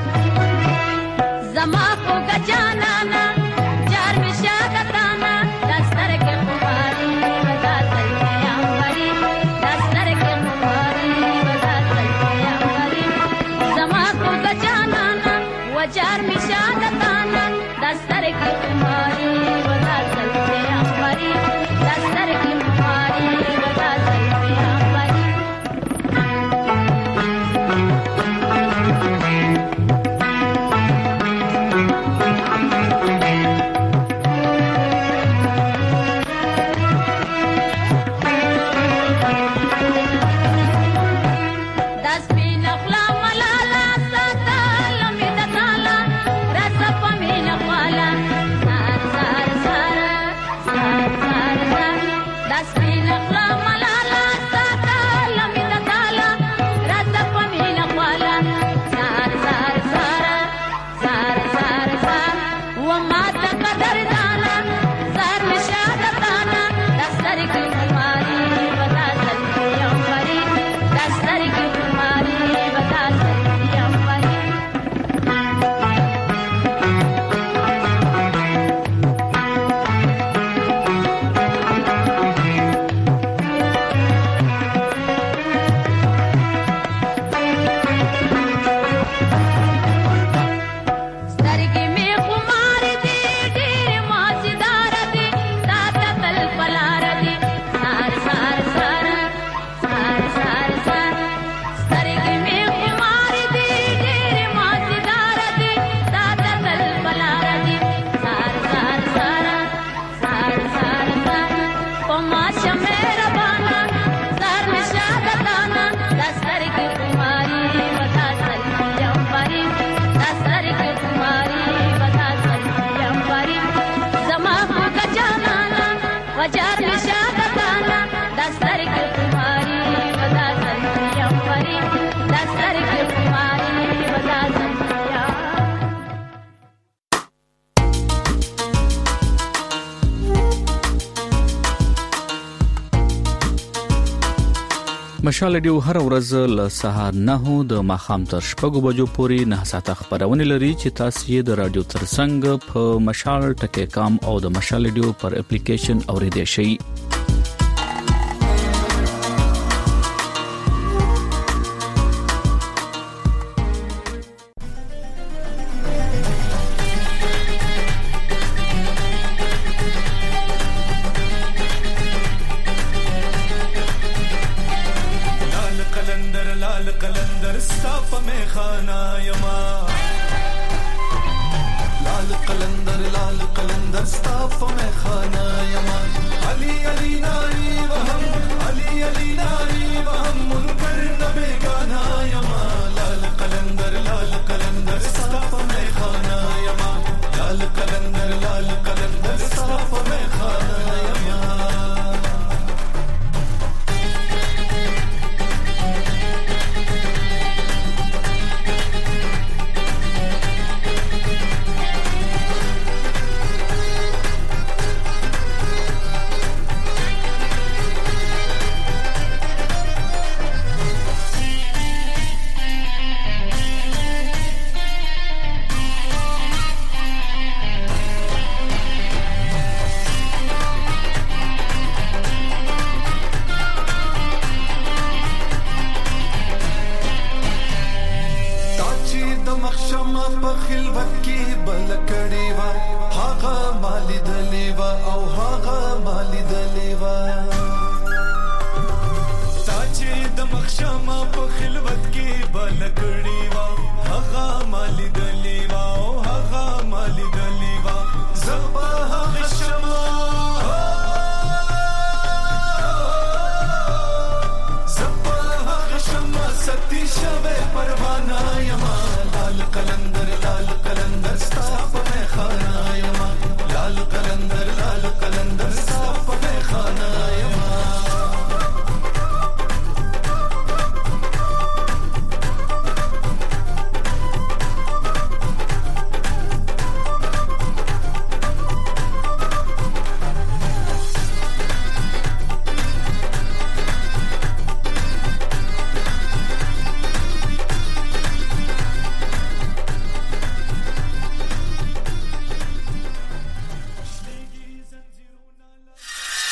زما خو گجانانا جار مشاکتانا دستر کے خماری وزا سلمیامبری دستر کے خماری وزا سلمیامبری زما خو گجانانا وجار مشاکتانا دستر کے خماری وزا سلمیامبری دستر کے خماری وزا سلمیامبری مشال ډیو هر ورځ له سهار 9 د ماخام تر 6 بجو پورې 9 ساعته خبرونه لري چې تاسو یې د رادیو ترڅنګ په مشال ټکی کام او د مشال ډیو پر اپلیکیشن اوریدئ شئ. د مخشمه په خلوت کې بلکړي